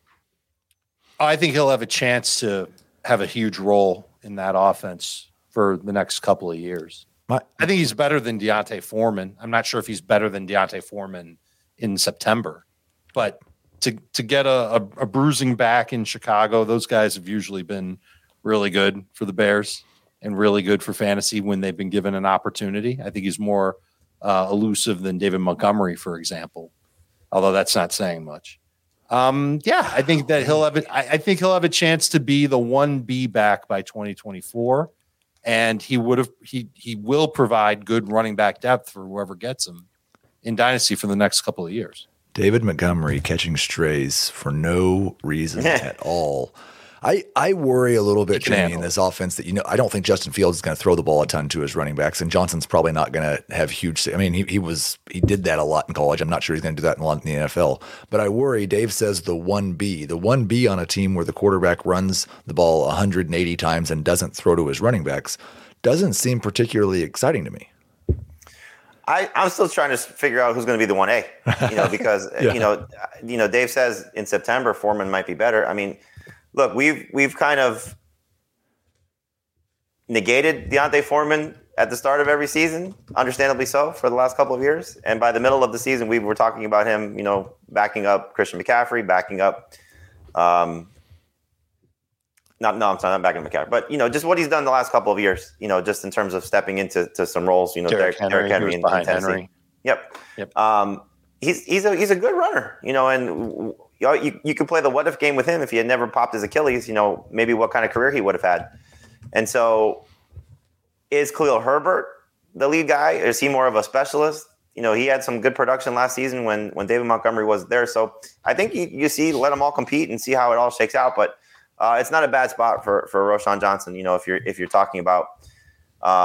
Speaker 5: I think he'll have a chance to have a huge role in that offense for the next couple of years.
Speaker 4: My,
Speaker 5: I think he's better than Deontay Foreman. I'm not sure if he's better than Deontay Foreman in September, but to to get a, a, a bruising back in Chicago, those guys have usually been really good for the Bears and really good for fantasy when they've been given an opportunity. I think he's more uh, elusive than David Montgomery, for example, although that's not saying much. Um, yeah, I think that he'll have it. I, I think he'll have a chance to be the one B back by twenty twenty-four, and he would have he he will provide good running back depth for whoever gets him in Dynasty for the next couple of years.
Speaker 4: David Montgomery catching strays for no reason at all. I, I worry a little bit, Jamie, in this offense that, you know, I don't think Justin Fields is going to throw the ball a ton to his running backs, and Johnson's probably not going to have huge. I mean, he he was he did that a lot in college. I'm not sure he's going to do that a lot in the N F L. But I worry. Dave says the one B, the one B on a team where the quarterback runs the ball one hundred eighty times and doesn't throw to his running backs doesn't seem particularly exciting to me.
Speaker 6: I, I'm still trying to figure out who's going to be the one A, you know, because yeah. you know, you know, Dave says in September Foreman might be better. I mean, look, we've we've kind of negated Deontay Foreman at the start of every season, understandably so, for the last couple of years. And by the middle of the season, we were talking about him, you know, backing up Christian McCaffrey, backing up. Um, not no, I'm sorry, not backing up McCaffrey, but you know, just what he's done the last couple of years. You know, just in terms of stepping into to some roles. You know,
Speaker 5: Derrick
Speaker 6: Derrick
Speaker 5: Henry,
Speaker 6: Henry in, in Tennessee.
Speaker 5: Henry.
Speaker 6: Yep.
Speaker 5: Yep.
Speaker 6: Um, he's he's a he's a good runner. You know, and. You, you could play the what if game with him if he had never popped his Achilles, you know, maybe what kind of career he would have had. And so is Khalil Herbert the lead guy? Or is he more of a specialist? You know, he had some good production last season when, when David Montgomery was there. So I think you, you see, let them all compete and see how it all shakes out. But uh, it's not a bad spot for, for Roschon Johnson, you know, if you're, if you're talking about uh,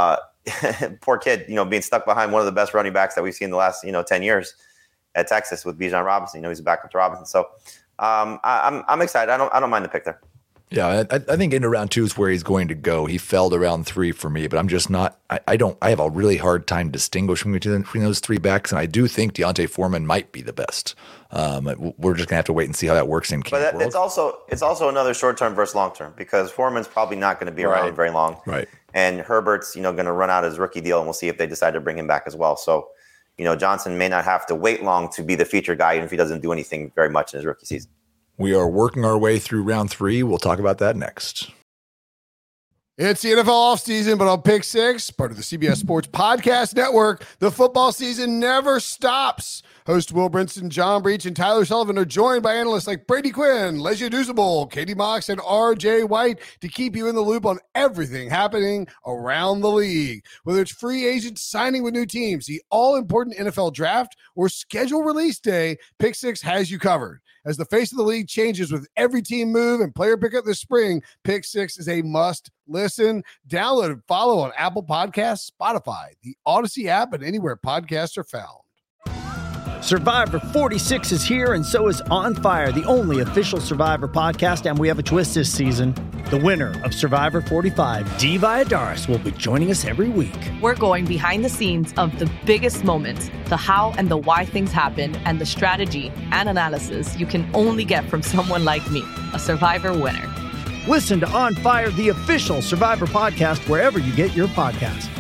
Speaker 6: poor kid, you know, being stuck behind one of the best running backs that we've seen in the last, you know, ten years at Texas with Bijan Robinson. You know, he's a backup to Robinson. So um, I, I'm I'm excited. I don't I don't mind the pick there.
Speaker 4: Yeah, I, I think into round two is where he's going to go. He fell to round three for me, but I'm just not. I, I don't. I have a really hard time distinguishing between, between those three backs, and I do think D'Onta Foreman might be the best. Um, we're just gonna have to wait and see how that works in camp.
Speaker 6: But that,
Speaker 4: world.
Speaker 6: it's also it's also another short term versus long term because Foreman's probably not going to be
Speaker 4: Right.
Speaker 6: around very long,
Speaker 4: right?
Speaker 6: And Herbert's you know going to run out his rookie deal, and we'll see if they decide to bring him back as well. So, you know, Johnson may not have to wait long to be the feature guy, even if he doesn't do anything very much in his rookie season.
Speaker 4: We are working our way through round three. We'll talk about that next.
Speaker 12: It's the N F L offseason, but on Pick Six, part of the C B S Sports Podcast Network, the football season never stops. Host Will Brinson, John Breach, and Tyler Sullivan are joined by analysts like Brady Quinn, Lesia Dusable, Katie Mox, and R J White to keep you in the loop on everything happening around the league. Whether it's free agents signing with new teams, the all-important N F L draft, or schedule release day, Pick Six has you covered. As the face of the league changes with every team move and player pickup this spring, Pick Six is a must listen. Download and follow on Apple Podcasts, Spotify, the Odyssey app, and anywhere podcasts are found.
Speaker 13: Survivor forty-six is here, and so is On Fire, the only official Survivor podcast, and we have a twist this season. The winner of Survivor forty-five, Dee Valladares, will be joining us every week.
Speaker 15: We're going behind the scenes of the biggest moments, the how and the why things happen, and the strategy and analysis you can only get from someone like me, a Survivor winner.
Speaker 13: Listen to On Fire, the official Survivor podcast, wherever you get your podcasts.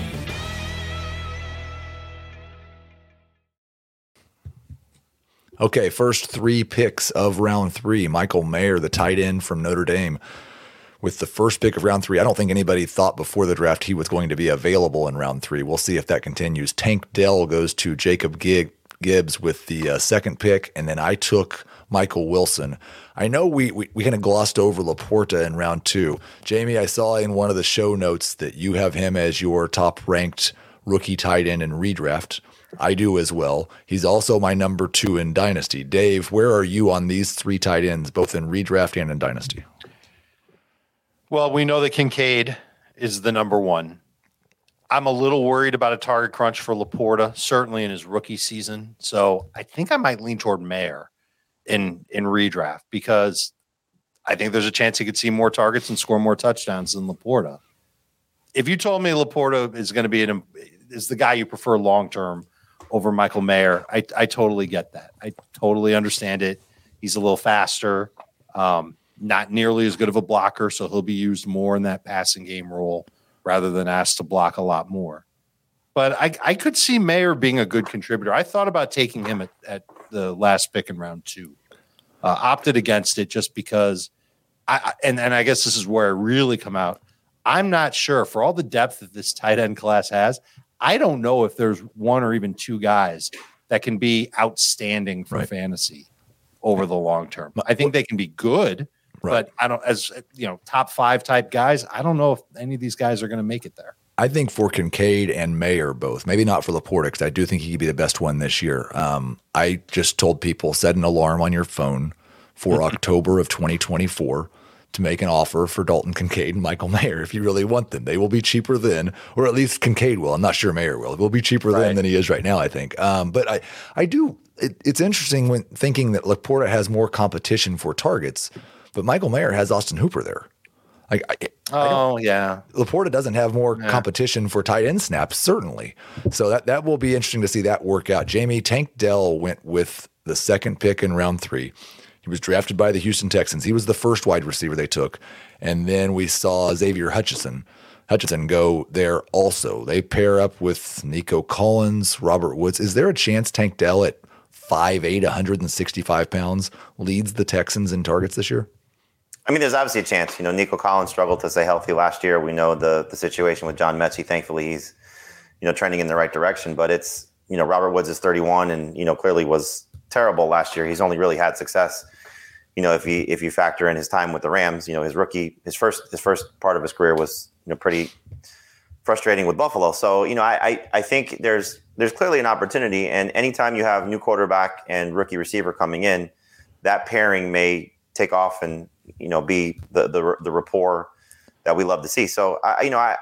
Speaker 4: Okay, first three picks of round three. Michael Mayer, the tight end from Notre Dame, with the first pick of round three. I don't think anybody thought before the draft he was going to be available in round three. We'll see if that continues. Tank Dell goes to Jacob Gibbs with the uh, second pick, and then I took Michael Wilson. I know we, we, we kind of glossed over Laporta in round two. Jamie, I saw in one of the show notes that you have him as your top-ranked rookie tight end in redraft. I do as well. He's also my number two in Dynasty. Dave, where are you on these three tight ends, both in redraft and in Dynasty?
Speaker 5: Well, we know that Kincaid is the number one. I'm a little worried about a target crunch for Laporta, certainly in his rookie season. So I think I might lean toward Mayer in, in redraft because I think there's a chance he could see more targets and score more touchdowns than Laporta. If you told me Laporta is going to be an, is the guy you prefer long-term over Michael Mayer, I, I totally get that. I totally understand it. He's a little faster, um, not nearly as good of a blocker, so he'll be used more in that passing game role rather than asked to block a lot more. But I, I could see Mayer being a good contributor. I thought about taking him at, at the last pick in round two. Uh, opted against it just because I and, and I guess this is where I really come out. I'm not sure for all the depth that this tight end class has. I don't know if there's one or even two guys that can be outstanding for right. fantasy over the long term. I think they can be good, right. but I don't, as you know, top five type guys, I don't know if any of these guys are going to make it there.
Speaker 4: I think for Kincaid and Mayer both, maybe not for Laporta, because I do think he could be the best one this year. Um, I just told people, set an alarm on your phone for October of twenty twenty-four. To make an offer for Dalton Kincaid and Michael Mayer if you really want them. They will be cheaper then, or at least Kincaid will. I'm not sure Mayer will. It will be cheaper right. then than he is right now, I think. Um, but I, I do it, – it's interesting when thinking that Laporta has more competition for targets, but Michael Mayer has Austin Hooper there. I, I,
Speaker 5: oh, I yeah.
Speaker 4: Laporta doesn't have more
Speaker 5: yeah.
Speaker 4: competition for tight end snaps, certainly. So that, that will be interesting to see that work out. Jamie, Tank Dell went with the second pick in round three. He was drafted by the Houston Texans. He was the first wide receiver they took. And then we saw Xavier Hutchinson, Hutchinson go there also. They pair up with Nico Collins, Robert Woods. Is there a chance Tank Dell at five eight, one hundred sixty-five pounds leads the Texans in targets this year?
Speaker 6: I mean, there's obviously a chance. You know, Nico Collins struggled to stay healthy last year. We know the the situation with John Mechie. Thankfully, he's, you know, trending in the right direction. But it's, you know, Robert Woods is thirty-one and, you know, clearly was terrible last year. He's only really had success. You know, if he if you factor in his time with the Rams, you know, his rookie, his first his first part of his career was, you know, pretty frustrating with Buffalo. So, you know, I I, I think there's there's clearly an opportunity, and anytime you have new quarterback and rookie receiver coming in, that pairing may take off and, you know, be the the the rapport that we love to see. So, I you know, I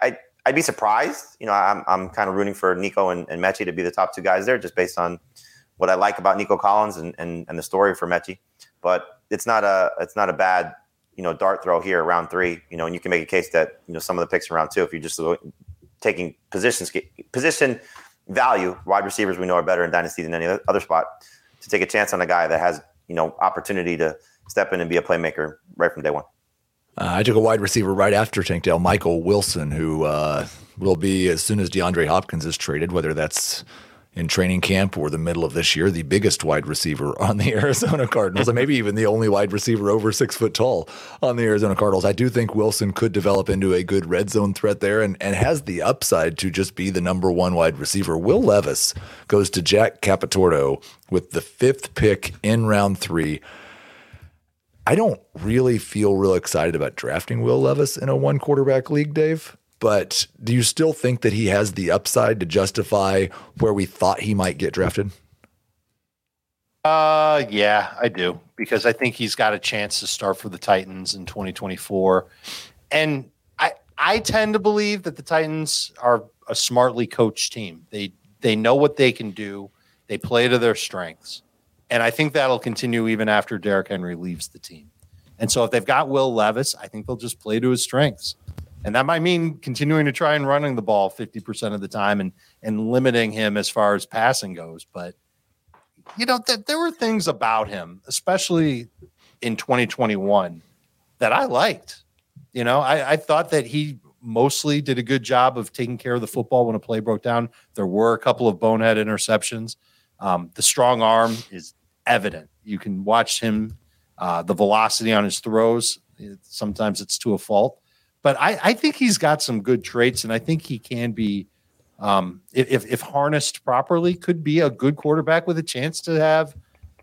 Speaker 6: I'd be surprised. You know, I'm I'm kind of rooting for Nico and, and Mechie to be the top two guys there, just based on what I like about Nico Collins and, and, and the story for Mechie. But it's not a it's not a bad, you know, dart throw here, round three. You know, and you can make a case that, you know, some of the picks in round two, if you're just taking positions position value, wide receivers we know are better in Dynasty than any other spot, to take a chance on a guy that has, you know, opportunity to step in and be a playmaker right from day one.
Speaker 4: Uh, I took a wide receiver right after Tank Dell, Michael Wilson, who uh, will be, as soon as DeAndre Hopkins is traded, whether that's in training camp or the middle of this year, the biggest wide receiver on the Arizona Cardinals, and maybe even the only wide receiver over six foot tall on the Arizona Cardinals. I do think Wilson could develop into a good red zone threat there, and, and has the upside to just be the number one wide receiver. Will Levis goes to Jack Capitordo with the fifth pick in round three. I don't really feel real excited about drafting Will Levis in a one quarterback league, Dave. But do you still think that he has the upside to justify where we thought he might get drafted?
Speaker 5: Uh, yeah, I do, because I think he's got a chance to start for the Titans in twenty twenty-four. And I I tend to believe that the Titans are a smartly coached team. They they know what they can do. They play to their strengths. And I think that'll continue even after Derrick Henry leaves the team. And so if they've got Will Levis, I think they'll just play to his strengths. And that might mean continuing to try and running the ball fifty percent of the time and and limiting him as far as passing goes. But, you know, th- there were things about him, especially in twenty twenty-one, that I liked. You know, I, I thought that he mostly did a good job of taking care of the football when a play broke down. There were a couple of bonehead interceptions. Um, the strong arm is evident. You can watch him, uh, the velocity on his throws. Sometimes it's to a fault. But I, I think he's got some good traits, and I think he can be, um, if, if harnessed properly, could be a good quarterback with a chance to have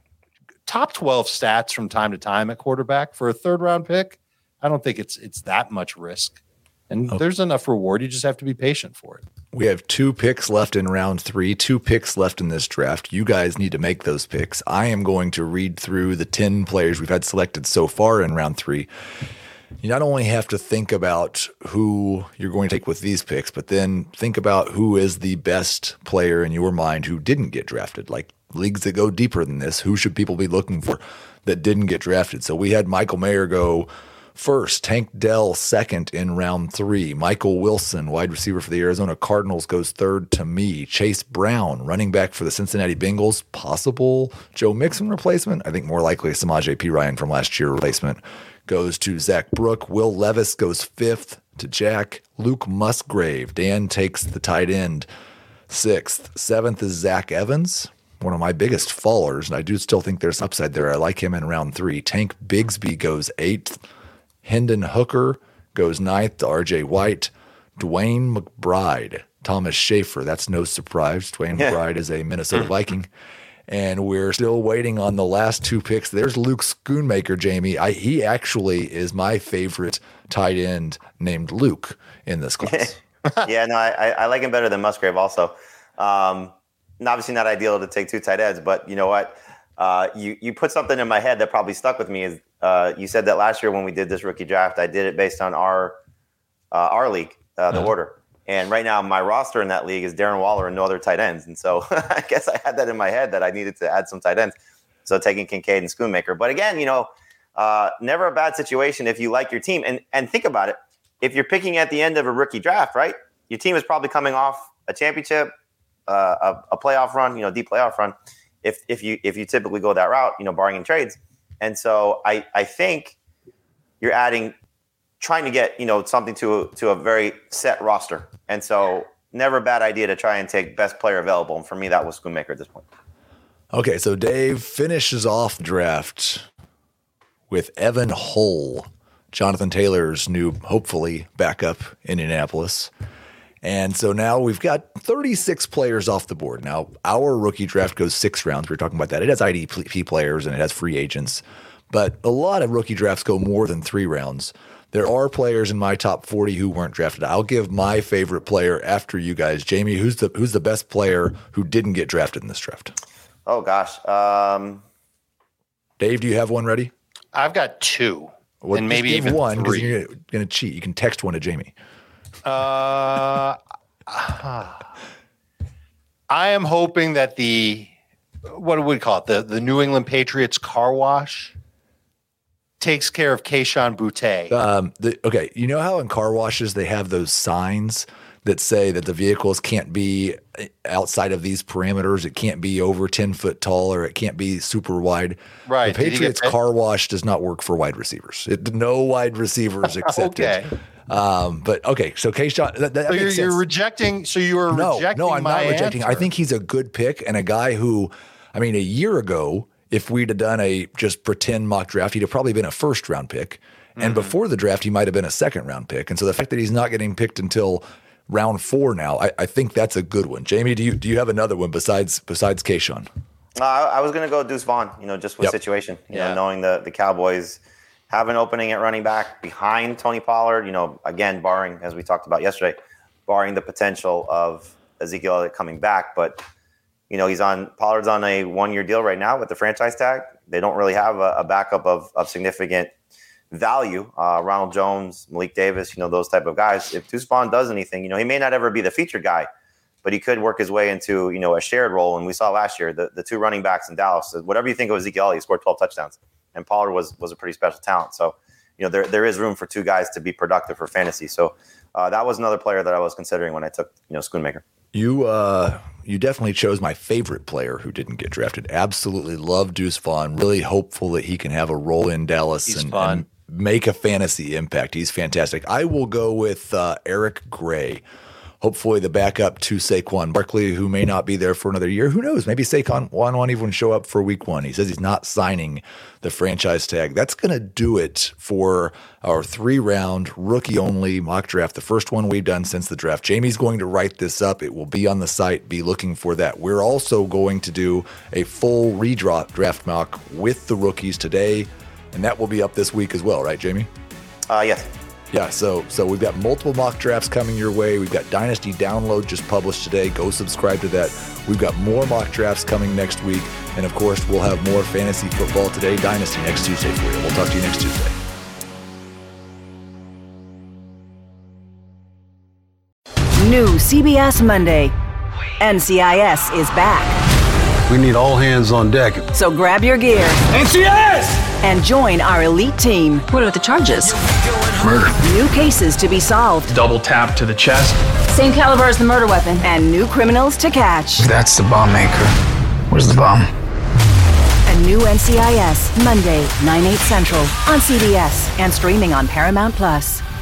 Speaker 5: top twelve stats from time to time at quarterback for a third round pick. I don't think it's it's that much risk, and okay. There's enough reward. You just have to be patient for it.
Speaker 4: We have two picks left in round three, two picks left in this draft. You guys need to make those picks. I am going to read through the ten players we've had selected so far in round three. You not only have to think about who you're going to take with these picks, but then think about who is the best player in your mind who didn't get drafted. Like leagues that go deeper than this, who should people be looking for that didn't get drafted? So we had Michael Mayer go first, Tank Dell second in round three, Michael Wilson, wide receiver for the Arizona Cardinals, goes third to me. Chase Brown, running back for the Cincinnati Bengals, possible Joe Mixon replacement. I think more likely a Samaje Perine from last year replacement, goes to Zach Brook. Will Levis goes fifth to Jack. Luke Musgrave. Dan takes the tight end sixth. Seventh is Zach Evans, one of my biggest fallers, and I do still think there's upside there. I like him in round three. Tank Bigsby goes eighth. Hendon Hooker goes ninth to R J White. Dwayne McBride, Thomas Schaefer. That's no surprise. Dwayne yeah. McBride is a Minnesota Viking. And we're still waiting on the last two picks. There's Luke Schoonmaker, Jamie. I, he actually is my favorite tight end named Luke in this class.
Speaker 6: yeah, no, I, I like him better than Musgrave also. Um, obviously not ideal to take two tight ends, but you know what? Uh, you, you put something in my head that probably stuck with me. Is uh, you said that last year when we did this rookie draft, I did it based on our uh, our league, uh, the uh-huh. order. And right now, my roster in that league is Darren Waller and no other tight ends. And so I guess I had that in my head that I needed to add some tight ends. So taking Kincaid and Schoonmaker. But again, you know, uh, never a bad situation if you like your team. And and think about it. If you're picking at the end of a rookie draft, right, your team is probably coming off a championship, uh, a, a playoff run, you know, deep playoff run. If if you if you typically go that route, you know, barring in trades. And so I I think you're adding – trying to get, you know, something to a, to a very set roster. And so never a bad idea to try and take best player available. And for me, that was Schoonmaker at this point.
Speaker 4: Okay, so Dave finishes off the draft with Evan Hull, Jonathan Taylor's new, hopefully, backup in Indianapolis. And so now we've got thirty-six players off the board. Now, our rookie draft goes six rounds. We were talking about that. It has I D P players and it has free agents. But a lot of rookie drafts go more than three rounds. There are players in my top forty who weren't drafted. I'll give my favorite player after you guys. Jamie, who's the who's the best player who didn't get drafted in this draft?
Speaker 6: Oh, gosh. Um...
Speaker 4: Dave, do you have one ready?
Speaker 5: I've got two.
Speaker 4: Well,
Speaker 5: and maybe even
Speaker 4: one because
Speaker 5: three.
Speaker 4: you're going to cheat. You can text one to Jamie.
Speaker 5: Uh, I am hoping that the, what do we call it? The, the New England Patriots car wash takes care of Kayshon Boutte.
Speaker 4: Um, the, okay, you know how in car washes they have those signs that say that the vehicles can't be outside of these parameters. It can't be over ten foot tall or it can't be super wide.
Speaker 5: Right.
Speaker 4: The Patriots car wash does not work for wide receivers. It, no wide receivers accepted.
Speaker 5: Okay.
Speaker 4: Um, but okay, so Kayshon, that, that
Speaker 5: so
Speaker 4: makes
Speaker 5: you're,
Speaker 4: sense.
Speaker 5: you're rejecting. So you are
Speaker 4: no,
Speaker 5: rejecting.
Speaker 4: No, I'm
Speaker 5: my
Speaker 4: not rejecting.
Speaker 5: answer.
Speaker 4: I think he's a good pick and a guy who, I mean, a year ago, if we'd have done a just pretend mock draft, he'd have probably been a first round pick. And mm-hmm. before the draft, he might have been a second round pick. And so the fact that he's not getting picked until round four now, I, I think that's a good one. Jamie, do you do you have another one besides besides Kayshon?
Speaker 6: Uh, I was going to go Deuce Vaughn, you know, just with
Speaker 4: yep.
Speaker 6: situation, you
Speaker 5: yeah.
Speaker 6: know, knowing the, the Cowboys have an opening at running back behind Tony Pollard, you know, again, barring, as we talked about yesterday, barring the potential of Ezekiel Elliott coming back. But, you know, he's on, Pollard's on a one-year deal right now with the franchise tag. They don't really have a, a backup of, of significant value. Uh, Ronald Jones, Malik Davis, you know, those type of guys. If Deuce Vaughn does anything, you know, he may not ever be the featured guy, but he could work his way into, you know, a shared role. And we saw last year, the, the two running backs in Dallas, whatever you think of Ezekiel Elliott, he scored twelve touchdowns. And Pollard was was a pretty special talent. So, you know, there there is room for two guys to be productive for fantasy. So uh, that was another player that I was considering when I took, you know, Schoonmaker.
Speaker 4: You uh, you definitely chose my favorite player who didn't get drafted. Absolutely love Deuce Vaughn. Really hopeful that he can have a role in Dallas
Speaker 5: He's
Speaker 4: and,
Speaker 5: fun.
Speaker 4: and make a fantasy impact. He's fantastic. I will go with uh, Eric Gray. Hopefully the backup to Saquon Barkley, who may not be there for another year. Who knows? Maybe Saquon won't even show up for week one. He says he's not signing the franchise tag. That's going to do it for our three-round, rookie-only mock draft, the first one we've done since the draft. Jamie's going to write this up. It will be on the site. Be looking for that. We're also going to do a full redraft draft mock with the rookies today, and that will be up this week as well, right, Jamie?
Speaker 6: Uh, yes.
Speaker 4: Yeah, so so we've got multiple mock drafts coming your way. We've got Dynasty Download just published today. Go subscribe to that. We've got more mock drafts coming next week. And, of course, we'll have more Fantasy Football Today Dynasty next Tuesday for you. We'll talk to you next Tuesday.
Speaker 16: New C B S Monday. N C I S is back.
Speaker 17: We need all hands on deck.
Speaker 16: So grab your gear.
Speaker 17: N C I S!
Speaker 16: And join our elite team. What are the charges?
Speaker 17: Murder.
Speaker 16: New cases to be solved.
Speaker 18: Double tap to the chest.
Speaker 16: Same caliber as the murder weapon. And new criminals to catch.
Speaker 17: That's the bomb maker. Where's the bomb?
Speaker 16: A new N C I S, Monday, nine, eight Central, on C B S and streaming on Paramount Plus.